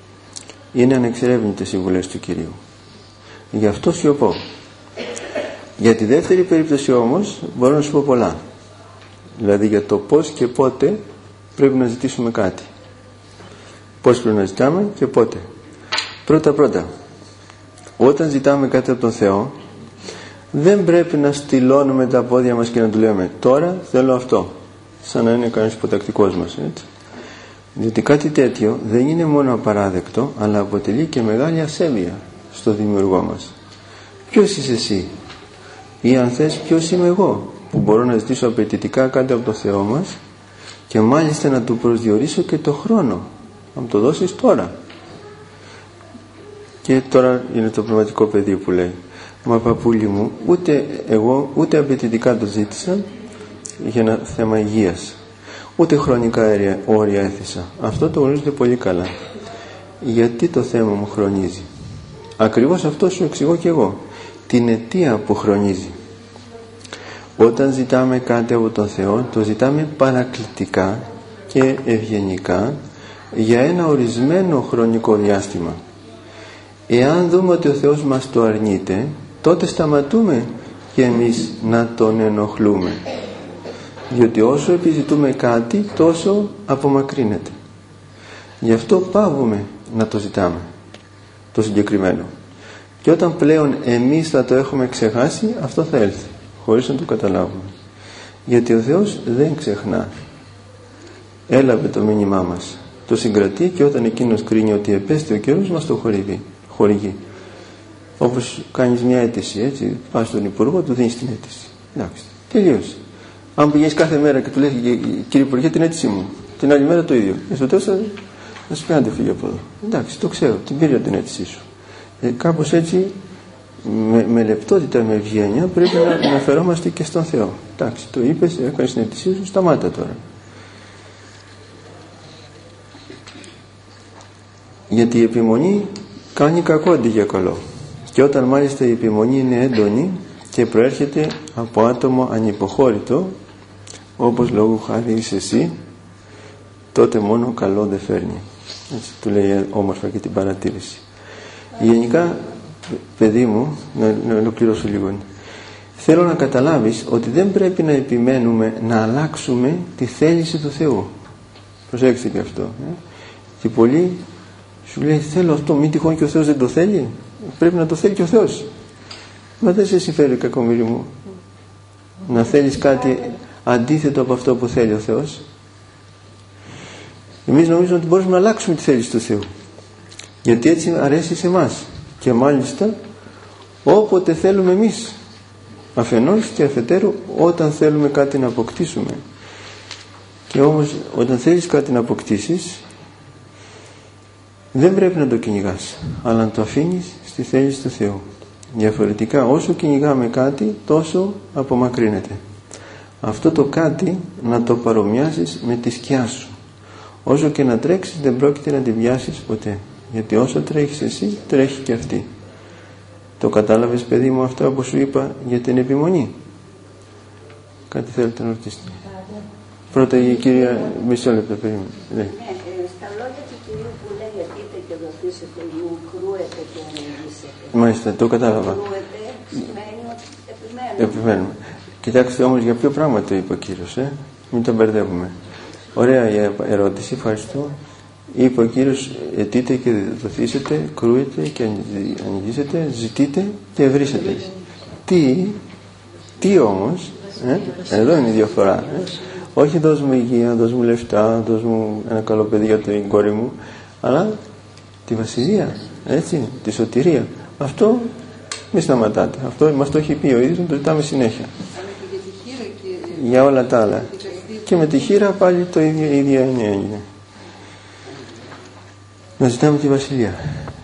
Είναι ανεξερεύνητες οι συμβουλές του Κυρίου. Γι' αυτό σιωπώ. Για τη δεύτερη περίπτωση όμως μπορώ να σου πω πολλά. Δηλαδή για το πώς και πότε πρέπει να ζητήσουμε κάτι. Πώς πρέπει να ζητάμε και πότε. Πρώτα, όταν ζητάμε κάτι από τον Θεό, δεν πρέπει να στυλώνουμε τα πόδια μας και να του λέμε τώρα θέλω αυτό, σαν να είναι κανείς υποτακτικός μας, έτσι. Διότι κάτι τέτοιο δεν είναι μόνο απαράδεκτο, αλλά αποτελεί και μεγάλη ασέβεια στο δημιουργό μας. Ποιος είσαι εσύ, ή αν θες ποιος είμαι εγώ, που μπορώ να ζητήσω απαιτητικά κάτι από τον Θεό μας και μάλιστα να του προσδιορίσω και το χρόνο, να μου το δώσεις τώρα. Και τώρα είναι το πνευματικό πεδίο που λέει, μα παππούλη μου, ούτε εγώ ούτε απαιτητικά το ζήτησα για ένα θέμα υγείας, ούτε χρονικά όρια έθεσα. Αυτό το γνωρίζετε πολύ καλά. Γιατί το θέμα μου χρονίζει? Ακριβώς αυτό σου εξηγώ και εγώ, την αιτία που χρονίζει. Όταν ζητάμε κάτι από τον Θεό, το ζητάμε παρακλητικά και ευγενικά για ένα ορισμένο χρονικό διάστημα. Εάν δούμε ότι ο Θεός μας το αρνείται, τότε σταματούμε και εμείς να τον ενοχλούμε, διότι όσο επιζητούμε κάτι τόσο απομακρύνεται. Γι' αυτό πάβουμε να το ζητάμε το συγκεκριμένο, και όταν πλέον εμείς θα το έχουμε ξεχάσει, αυτό θα έλθει χωρίς να το καταλάβουμε, γιατί ο Θεός δεν ξεχνά. Έλαβε το μήνυμά μας, το συγκρατεί, και όταν εκείνος κρίνει ότι επέστη ο καιρός, μας το χορηγεί. Όπως κάνεις μια αίτηση, έτσι, πας στον υπουργό, του δίνεις την αίτηση, εντάξει, τελείωσε. Αν πηγαίνεις κάθε μέρα και του λες, κύριε Υπουργέ, την αίτησή μου, την άλλη μέρα το ίδιο, στο τέλος θα σου πει, άντε φύγε από εδώ. Εντάξει, το ξέρω, την πήρε την αίτησή σου. Κάπως έτσι, με λεπτότητα, με ευγένεια, πρέπει να αναφερόμαστε και στον Θεό. Εντάξει, το είπες, έκανες την αίτησή σου, σταμάτα τώρα. Γιατί η επιμονή κάνει κακό αντί για καλό. Και όταν μάλιστα η επιμονή είναι έντονη και προέρχεται από άτομο ανυποχώρητο, όπως λόγου χάρη είσαι εσύ, τότε μόνο καλό δεν φέρνει. Έτσι του λέει όμορφα και την παρατήρηση. Γενικά, παιδί μου, να ολοκληρώσω λίγο, θέλω να καταλάβεις ότι δεν πρέπει να επιμένουμε να αλλάξουμε τη θέληση του Θεού. Προσέξτε και αυτό. Και πολλοί σου λέει, θέλω αυτό, μην τυχόν και ο Θεός δεν το θέλει. Πρέπει να το θέλει και ο Θεός. Μα δεν σε συμφέρει, κακομοίρη μου, να θέλεις κάτι αντίθετο από αυτό που θέλει ο Θεός. Εμείς νομίζουμε ότι μπορούμε να αλλάξουμε τη θέληση του Θεού, γιατί έτσι αρέσει σε εμάς, και μάλιστα όποτε θέλουμε εμείς, αφενός και αφετέρου όταν θέλουμε κάτι να αποκτήσουμε. Και όμως όταν θέλεις κάτι να αποκτήσεις, δεν πρέπει να το κυνηγάς, αλλά να το αφήνεις στη θέληση του Θεού. Διαφορετικά, όσο κυνηγάμε κάτι, τόσο απομακρύνεται. Αυτό το κάτι να το παρομοιάσεις με τη σκιά σου. Όσο και να τρέξεις, δεν πρόκειται να την πιάσεις ποτέ, γιατί όσο τρέχεις εσύ, τρέχει και αυτή. Το κατάλαβες, παιδί μου, αυτό που σου είπα για την επιμονή? Κάτι θέλετε να ρωτήσετε? Πρώτα η κυρία, μισό λεπτό, περίμενε. Ναι. Στα λόγια του κυρίου που λέει «Αιτείτε και δοθήσετε, μου κρούετε και ανεγγίσετε». Μάλιστα, το κατάλαβα. Κρούετε σημαίνει ότι επιμένουμε. Κοιτάξτε όμως για ποιο πράγμα το είπε ο Κύριος, μην τον μπερδεύουμε. Ωραία η ερώτηση, ευχαριστώ. Είπε ο Κύριος, αιτείτε και δοθήσετε, κρούετε και ανοιγήσετε, ζητείτε και βρίσετε. Τι όμως, εδώ είναι η διαφορά. Όχι δώσ' μου υγεία, δώσ' μου λεφτά, δώσ' μου ένα καλό παιδί για την κόρη μου, αλλά τη βασιλεία, έτσι, τη σωτηρία. Αυτό μη σταματάτε. Αυτό μας το έχει πει ο ίδιος, το ζητάμε συνέχεια. Για όλα τα άλλα. Και με τη χείρα πάλι το ίδιο, η ίδια είναι. Να ζητάμε τη βασιλεία.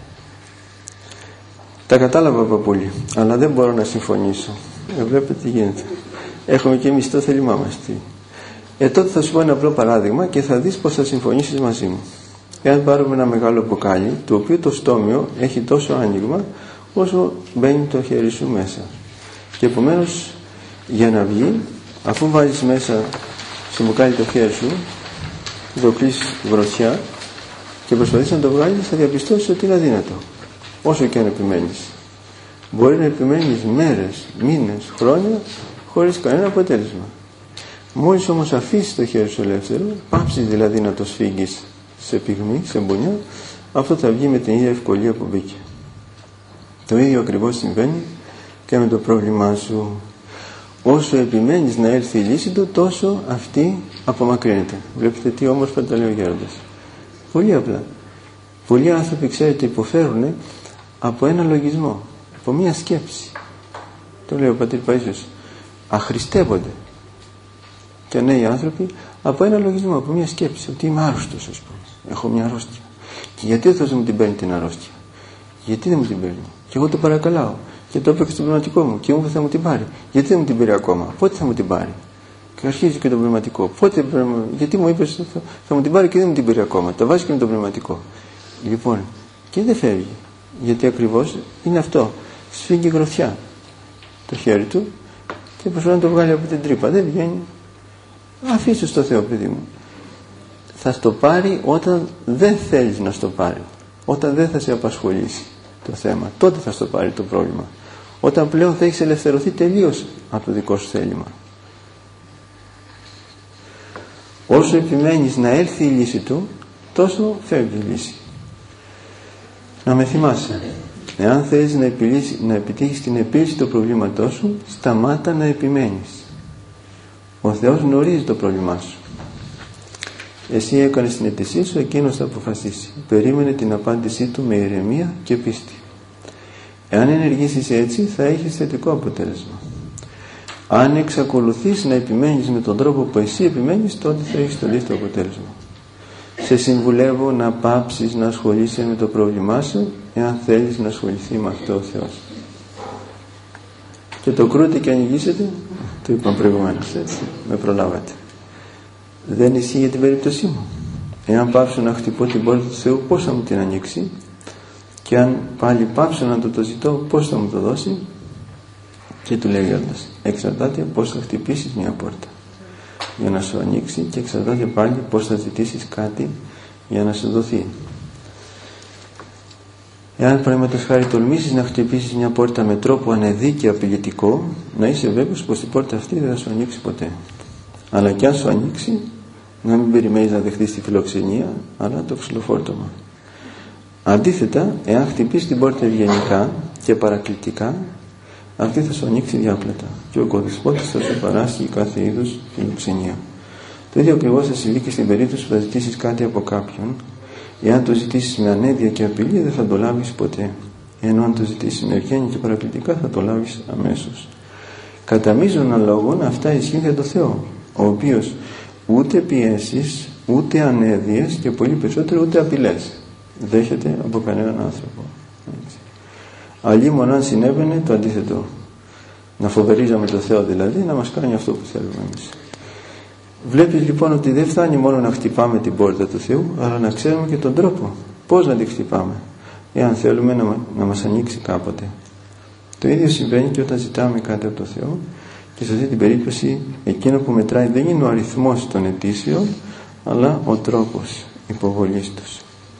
Τα κατάλαβα από πολύ, αλλά δεν μπορώ να συμφωνήσω. Βλέπετε τι γίνεται. Έχουμε και εμείς το θέλημά μας. Τότε θα σου πω ένα απλό παράδειγμα και θα δεις πως θα συμφωνήσεις μαζί μου. Εάν πάρουμε ένα μεγάλο μπουκάλι, το οποίο το στόμιο έχει τόσο άνοιγμα όσο μπαίνει το χέρι σου μέσα, και επομένως για να βγει, αφού βάζεις μέσα στο μπουκάλι το χέρι σου, το κλείσεις βρωσιά και προσπαθείς να το βγάλεις, θα διαπιστώσεις ότι είναι αδύνατο, όσο και αν επιμένεις. Μπορεί να επιμένεις μέρες, μήνες, χρόνια χωρίς κανένα αποτέλεσμα. Μόλις όμως αφήσεις το χέρι σου ελεύθερο, πάψεις δηλαδή να το σφίγγεις σε πυγμή, σε μπονιά, αυτό θα βγει με την ίδια ευκολία που μπήκε. Το ίδιο ακριβώς συμβαίνει και με το πρόβλημά σου. Όσο επιμένεις να έρθει η λύση του, τόσο αυτή απομακρύνεται. Βλέπετε τι όμορφα τα λέει ο Γέροντας. Πολύ απλά. Πολλοί άνθρωποι, ξέρετε, υποφέρουν από ένα λογισμό, από μία σκέψη. Το λέει ο πατήρ Παΐσιος. Αχρηστεύονται. Και νέοι άνθρωποι από ένα λογισμό, από μία σκέψη. Ότι είμαι άρρωστος, ας πούμε. Έχω μια αρρώστια. Και γιατί ο Θεός δεν μου την παίρνει την αρρώστια? Γιατί δεν μου την παίρνει? Και εγώ το παρακαλάω. Και το είπα και στον πνευματικό μου. Και μου θα μου την πάρει. Γιατί δεν μου την πήρε ακόμα? Πότε θα μου την πάρει? Και αρχίζει και το πνευματικό. Γιατί μου είπες θα μου την πάρει και δεν μου την πήρε ακόμα? Τα βάζει και με το πνευματικό. Λοιπόν, και δεν φεύγει. Γιατί ακριβώς είναι αυτό. Σφίγγει γροθιά το χέρι του και προσπαθεί να το βγάλει από την τρύπα. Δεν βγαίνει. Αφήσου στο Θεό, παιδί μου. Θα στο πάρει όταν δεν θέλεις να στο πάρει. Όταν δεν θα σε απασχολήσει το θέμα. Τότε θα στο πάρει το πρόβλημα. Όταν πλέον θα έχεις ελευθερωθεί τελείως από το δικό σου θέλημα. Όσο επιμένεις να έρθει η λύση του, τόσο φεύγει η λύση. Να με θυμάσαι. Εάν θέλεις να επιτύχεις την επίλυση του προβλήματός σου, σταμάτα να επιμένεις. Ο Θεός γνωρίζει το πρόβλημά σου. Εσύ έκανες την αίτησή σου, εκείνος θα αποφασίσει. Περίμενε την απάντησή του με ηρεμία και πίστη. Εάν ενεργήσεις έτσι, θα έχεις θετικό αποτέλεσμα. Αν εξακολουθείς να επιμένεις με τον τρόπο που εσύ επιμένεις, τότε θα έχεις το αντίθετο αποτέλεσμα. Σε συμβουλεύω να πάψεις να ασχολείσαι με το πρόβλημά σου, εάν θέλεις να ασχοληθεί με αυτό ο Θεός. Και το κρούτε και ανοιγήσετε, το είπαμε προηγουμένως, έτσι, με προλάβατε. Δεν ισχύει για την περίπτωσή μου. Εάν πάψω να χτυπώ την πόρτα του Θεού, πώς θα μου την ανοίξει? Και αν πάλι πάψω να το ζητώ, πώς θα μου το δώσει? Και του λέει Γέροντας, εξαρτάται πώς θα χτυπήσεις μια πόρτα για να σου ανοίξει, και εξαρτάται πάλι πώς θα ζητήσεις κάτι για να σου δοθεί. Εάν παραδείγματος χάρη τολμήσεις να χτυπήσεις μια πόρτα με τρόπο ανεδί και απειλητικό, να είσαι βέβαιος πως η πόρτα αυτή δεν θα σου ανοίξει ποτέ. Αλλά και αν σου ανοίξει, να μην περιμένεις να δεχτείς τη φιλοξενία, αλλά το ξυλοφόρτωμα. Αντίθετα, εάν χτυπήσεις την πόρτα ευγενικά και παρακλητικά, αυτή θα σου ανοίξει διάπλατα και ο κοδεσπότης θα σου παράσχει κάθε είδους φιλοξενία. Το ίδιο ακριβώς θα συμβεί και στην περίπτωση που θα ζητήσεις κάτι από κάποιον. Εάν το ζητήσεις με ανέδεια και απειλή, δεν θα το λάβεις ποτέ. Ενώ αν το ζητήσεις με ευγένεια και παρακλητικά, θα το λάβεις αμέσως. Κατά μείζωνα λόγων, αυτά ισχύουν για το Θεό, ο οποίος ούτε πιέσεις, ούτε ανέδειες και πολύ περισσότερο ούτε απειλές δέχεται από κανέναν άνθρωπο. Αλλήμον αν συνέβαινε το αντίθετο, να φοβερίζαμε το Θεό, δηλαδή να μας κάνει αυτό που θέλουμε εμείς. Βλέπεις λοιπόν ότι δεν φτάνει μόνο να χτυπάμε την πόρτα του Θεού, αλλά να ξέρουμε και τον τρόπο πώς να την χτυπάμε, εάν θέλουμε να μας ανοίξει κάποτε. Το ίδιο συμβαίνει και όταν ζητάμε κάτι από το Θεό, και σε αυτή την περίπτωση εκείνο που μετράει δεν είναι ο αριθμός των αιτήσεων, αλλά ο τρόπος υποβολής τους.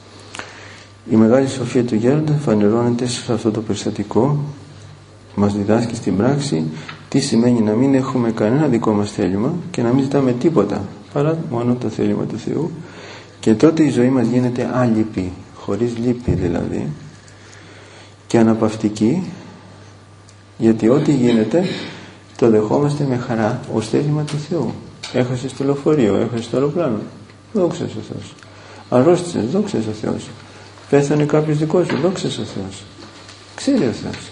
Η μεγάλη σοφία του Γέροντα φανερώνεται σε αυτό το περιστατικό. Μας διδάσκει στην πράξη τι σημαίνει να μην έχουμε κανένα δικό μας θέλημα και να μην ζητάμε τίποτα παρά μόνο το θέλημα του Θεού, και τότε η ζωή μας γίνεται άλυπη, χωρίς λύπη δηλαδή, και αναπαυτική, γιατί ό,τι γίνεται το δεχόμαστε με χαρά ως θέλημα του Θεού. Έχασες το λεωφορείο, έχασες το αεροπλάνο, δόξα ο Θεός. Αρρώστησες, δόξα ο Θεός. Πέθανε κάποιος δικός σου, δόξα ο Θεός. Ξέρει ο Θεός.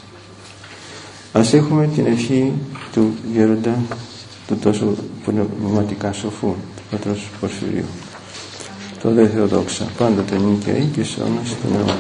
Ας έχουμε την ευχή του Γέροντα, του τόσο πνευματικά σοφού, του Πατρός Πορφυρίου. Το δε Θεοδόξα, πάντοτε νυν και αεί και σε αιώνας των αιώνων.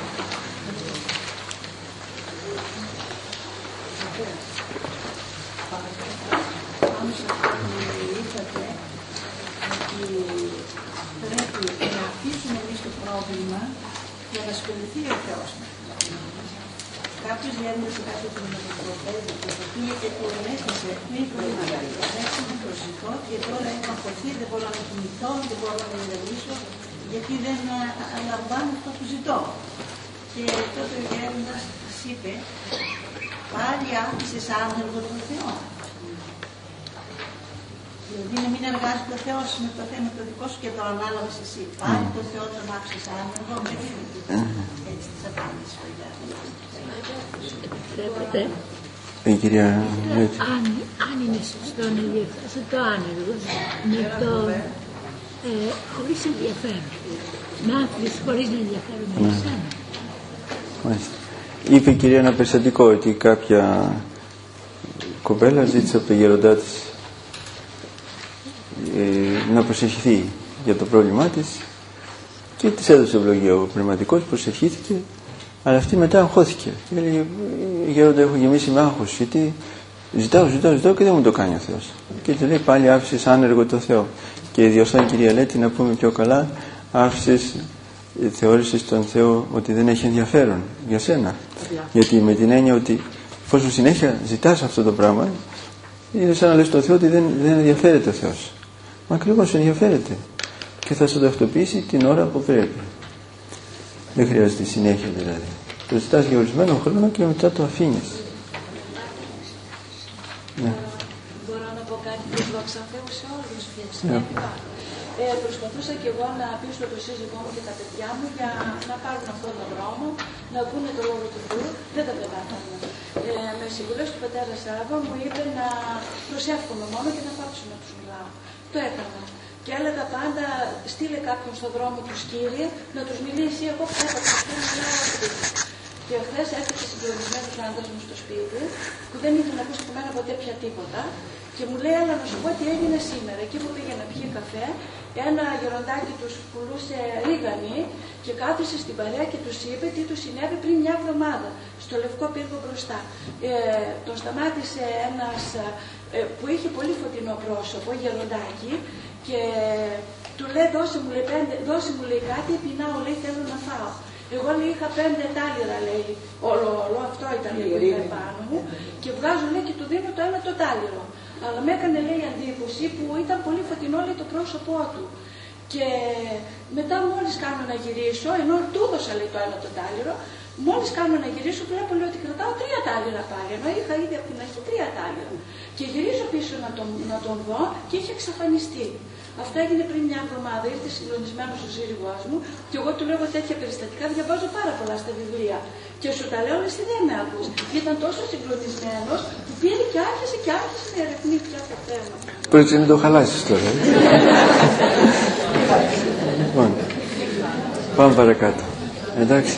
Κάποιος διέρνησε κάποιο τροποπέδι και το πήγε και του ενέστησε πριν προηγούμενα. Ανέξαμε το ζητώ και τώρα έχω αγχωθεί, δεν μπορώ να κοιμηθώ, δεν μπορώ να ηρεμήσω, γιατί δεν λαμβάνω αυτό που ζητώ. Και τότε ο Γέροντας είπε πάλι άφησες άνεργο τον Θεό. Δηλαδή να μην εργάζεται ο Θεός με το θέμα το δικό σου και το ανάλαβες εσύ. Πάλι το Θεό τον άφησες άνεργο. Έτσι της απάντησης ο Γιάννης. Επιτρέπετε. Κυρία, Αν είναι σωστό να διεκφράσω το άνεργο με το χωρίς ενδιαφέρον. Να άφησες χωρίς να ενδιαφέρον με εσένα. Μάλιστα. Είπε η κυρία ένα περιστατικό ότι κάποια κοπέλα ζήτησε από τον γέροντά της να προσευχηθεί για το πρόβλημά της και της έδωσε ευλογία. Ο πνευματικός προσευχήθηκε, αλλά αυτή μετά αγχώθηκε και έλεγε γέροντα, έχω γεμίσει με άγχος γιατί ζητάω και δεν μου το κάνει ο Θεός. Και του λέει πάλι άφησες άνεργο το Θεό. Και διορθώνει η κυρία Λέτη να πούμε πιο καλά, θεώρησες τον Θεό ότι δεν έχει ενδιαφέρον για σένα. Γιατί με την έννοια ότι εφόσον συνέχεια ζητάς αυτό το πράγμα, είναι σαν να λες στον Θεό ότι δεν ενδιαφέρεται ο Θεός. Μα ακριβώς ενδιαφέρεται και θα σου το αυτοποιήσει την ώρα που πρέπει. Δεν χρειάζεται συνέχεια δηλαδή. Το ζητάς για ορισμένο χρόνο και μετά το αφήνεις. Ναι. Μπορώ να πω κάτι που δόξα Θεού σε όλους προσπαθούσα και εγώ να πείσω τον σύζυγό μου και τα παιδιά μου για να πάρουν αυτόν τον δρόμο, να ακούνε το λόγο του Θεού. Δεν τα πετάχαμε. Με συμβουλές του πατέρα Σάβα μου είπε να προσεύχομαι μόνο και να πάψω να τους μιλάω. Το έκανα. Και έλεγα πάντα, στείλε κάποιον στον δρόμο του Κύριε, να τους μιλήσει. Εγώ έπαψα και να μιλάω αυτή. Και χθες έφτασε συγκλονισμένος ο άντρας μου στο σπίτι, που δεν ήθελε να ακούσει από μένα ποτέ πια τίποτα. Και μου λέει, αλλά να σου πω τι έγινε σήμερα. Εκεί που πήγε να πιει καφέ, ένα γεροντάκι τους πουλούσε ρίγανη και κάθισε στην παρέα και τους είπε τι του συνέβη πριν μια εβδομάδα στο Λευκό Πύργο μπροστά. Τον σταμάτησε ένας που είχε πολύ φωτεινό πρόσωπο, γεροντάκι, και του λέει δώσε μου λέει κάτι, πεινάω, λέει θέλω να φάω. Εγώ λέει είχα 5 τάλιρα, λέει, όλο αυτό ήταν που είχα πάνω μου, και βγάζω λέει και του δίνω το ένα το τάλιρο. Αλλά με έκανε λέει εντύπωση που ήταν πολύ φωτεινό λέει το πρόσωπό του. Και μετά μόλις κάνω να γυρίσω, ενώ του έδωσα λέει το ένα το τάλιρο, μόλις κάνω να γυρίσω βλέπω λέει ότι κρατάω 3 τάλιρα πάλι, ενώ είχα ήδη από την αρχή 3 τάλιρα. Και γυρίζω πίσω να τον δω και είχε εξαφανιστεί. Αυτό έγινε πριν μια εβδομάδα. Ήρθε συγκλονισμένος ο σύζυγός μου και εγώ του λέω τέτοια περιστατικά διαβάζω πάρα πολλά στα βιβλία. Και σου τα λέω, εσύ δεν με ακούς. Και ήταν τόσο συγκλονισμένος που πήρε και άρχισε να ερευνεί πια το θέμα. Πρέπει να το χαλάσεις τώρα. Λοιπόν, πάμε παρακάτω. Εντάξει.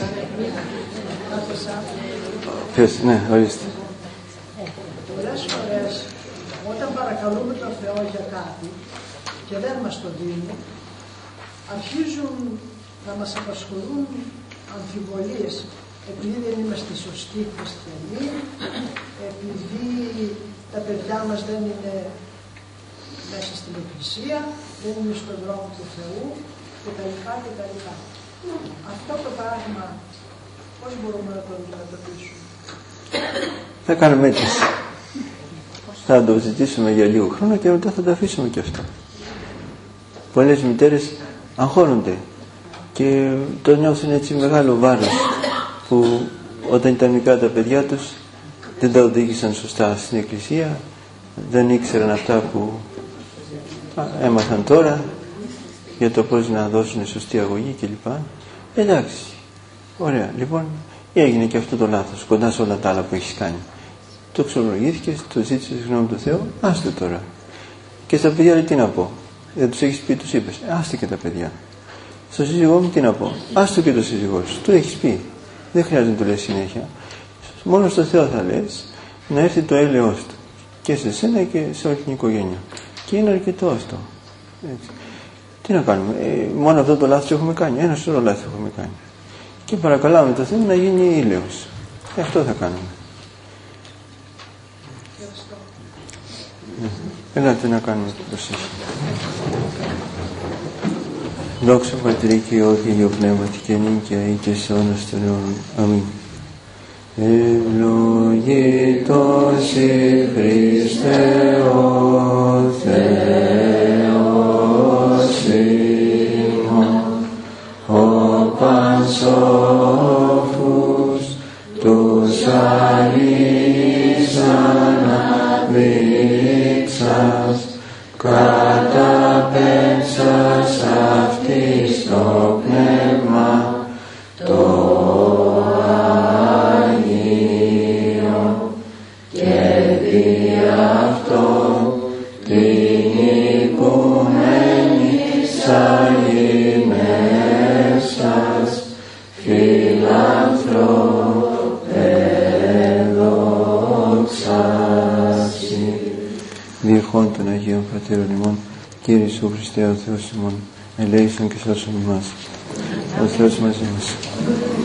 Ποιος, ναι, ορίστε. Πολλές φορές όταν παρακαλούμε τον Θεό για κάτι και δεν μας το δίνει, αρχίζουν να μας απασχολούν αμφιβολίες, επειδή δεν είμαστε σωστοί χριστιανοί, επειδή τα παιδιά μας δεν είναι μέσα στην Εκκλησία, δεν είναι στον δρόμο του Θεού κτλ. Αυτό το πράγμα πώς μπορούμε να το αντιμετωπίσουμε? Θα κάνουμε έτσι. Θα το ζητήσουμε για λίγο χρόνο και μετά θα το αφήσουμε και αυτό. Πολλές μητέρες αγχώνονται και το νιώθουν έτσι μεγάλο βάρος που όταν ήταν μικρά τα παιδιά τους δεν τα οδήγησαν σωστά στην Εκκλησία, δεν ήξεραν αυτά που έμαθαν τώρα για το πώς να δώσουν σωστή αγωγή κλπ. Εντάξει, ωραία, λοιπόν έγινε και αυτό το λάθος κοντά σε όλα τα άλλα που έχεις κάνει. Το ξολογήθηκες, το ζήτησες συγγνώμη του Θεού, άστε τώρα. Και στα παιδιά τι να πω? Δεν τους έχεις πει, τους είπες, άστε και τα παιδιά. Στο σύζυγό μου τι να πω? Άστο και το σύζυγό σου, του έχεις πει. Δεν χρειάζεται να το λες συνέχεια. Μόνο στο Θεό θα λες να έρθει το έλεος του και σε σένα και σε όλη την οικογένεια. Και είναι αρκετό αυτό. Έτσι. Τι να κάνουμε, μόνο αυτό το λάθος έχουμε κάνει, ένα σωρό λάθος έχουμε κάνει. Και παρακαλάμε το Θεό να γίνει ήλαιος. Αυτό θα κάνουμε. Ελάτε να κάνουμε την προσοχή. Δόξα Πατρί και Υιό και Υιό Πνεύματι και νυν και αεί και σε αιώνας των αιώνων. Αμήν. Ευλογητός η Χριστέ ο Θεός ημών, ο παν σοφούς τους αλήθειες σας, καταπέμψας αυτής το πνεύμα, το Άγιο, και δι' αυτό την οικουμένη σαγηνεύσας, φιλανθρώπε δόξασι. Διεχών των Αγίων Πατέρων ημών, Κύριε Ιησού Χριστέ ο Θεός ημών, ελέησον και σώσον ημάς. Ο Θεός μαζί μας.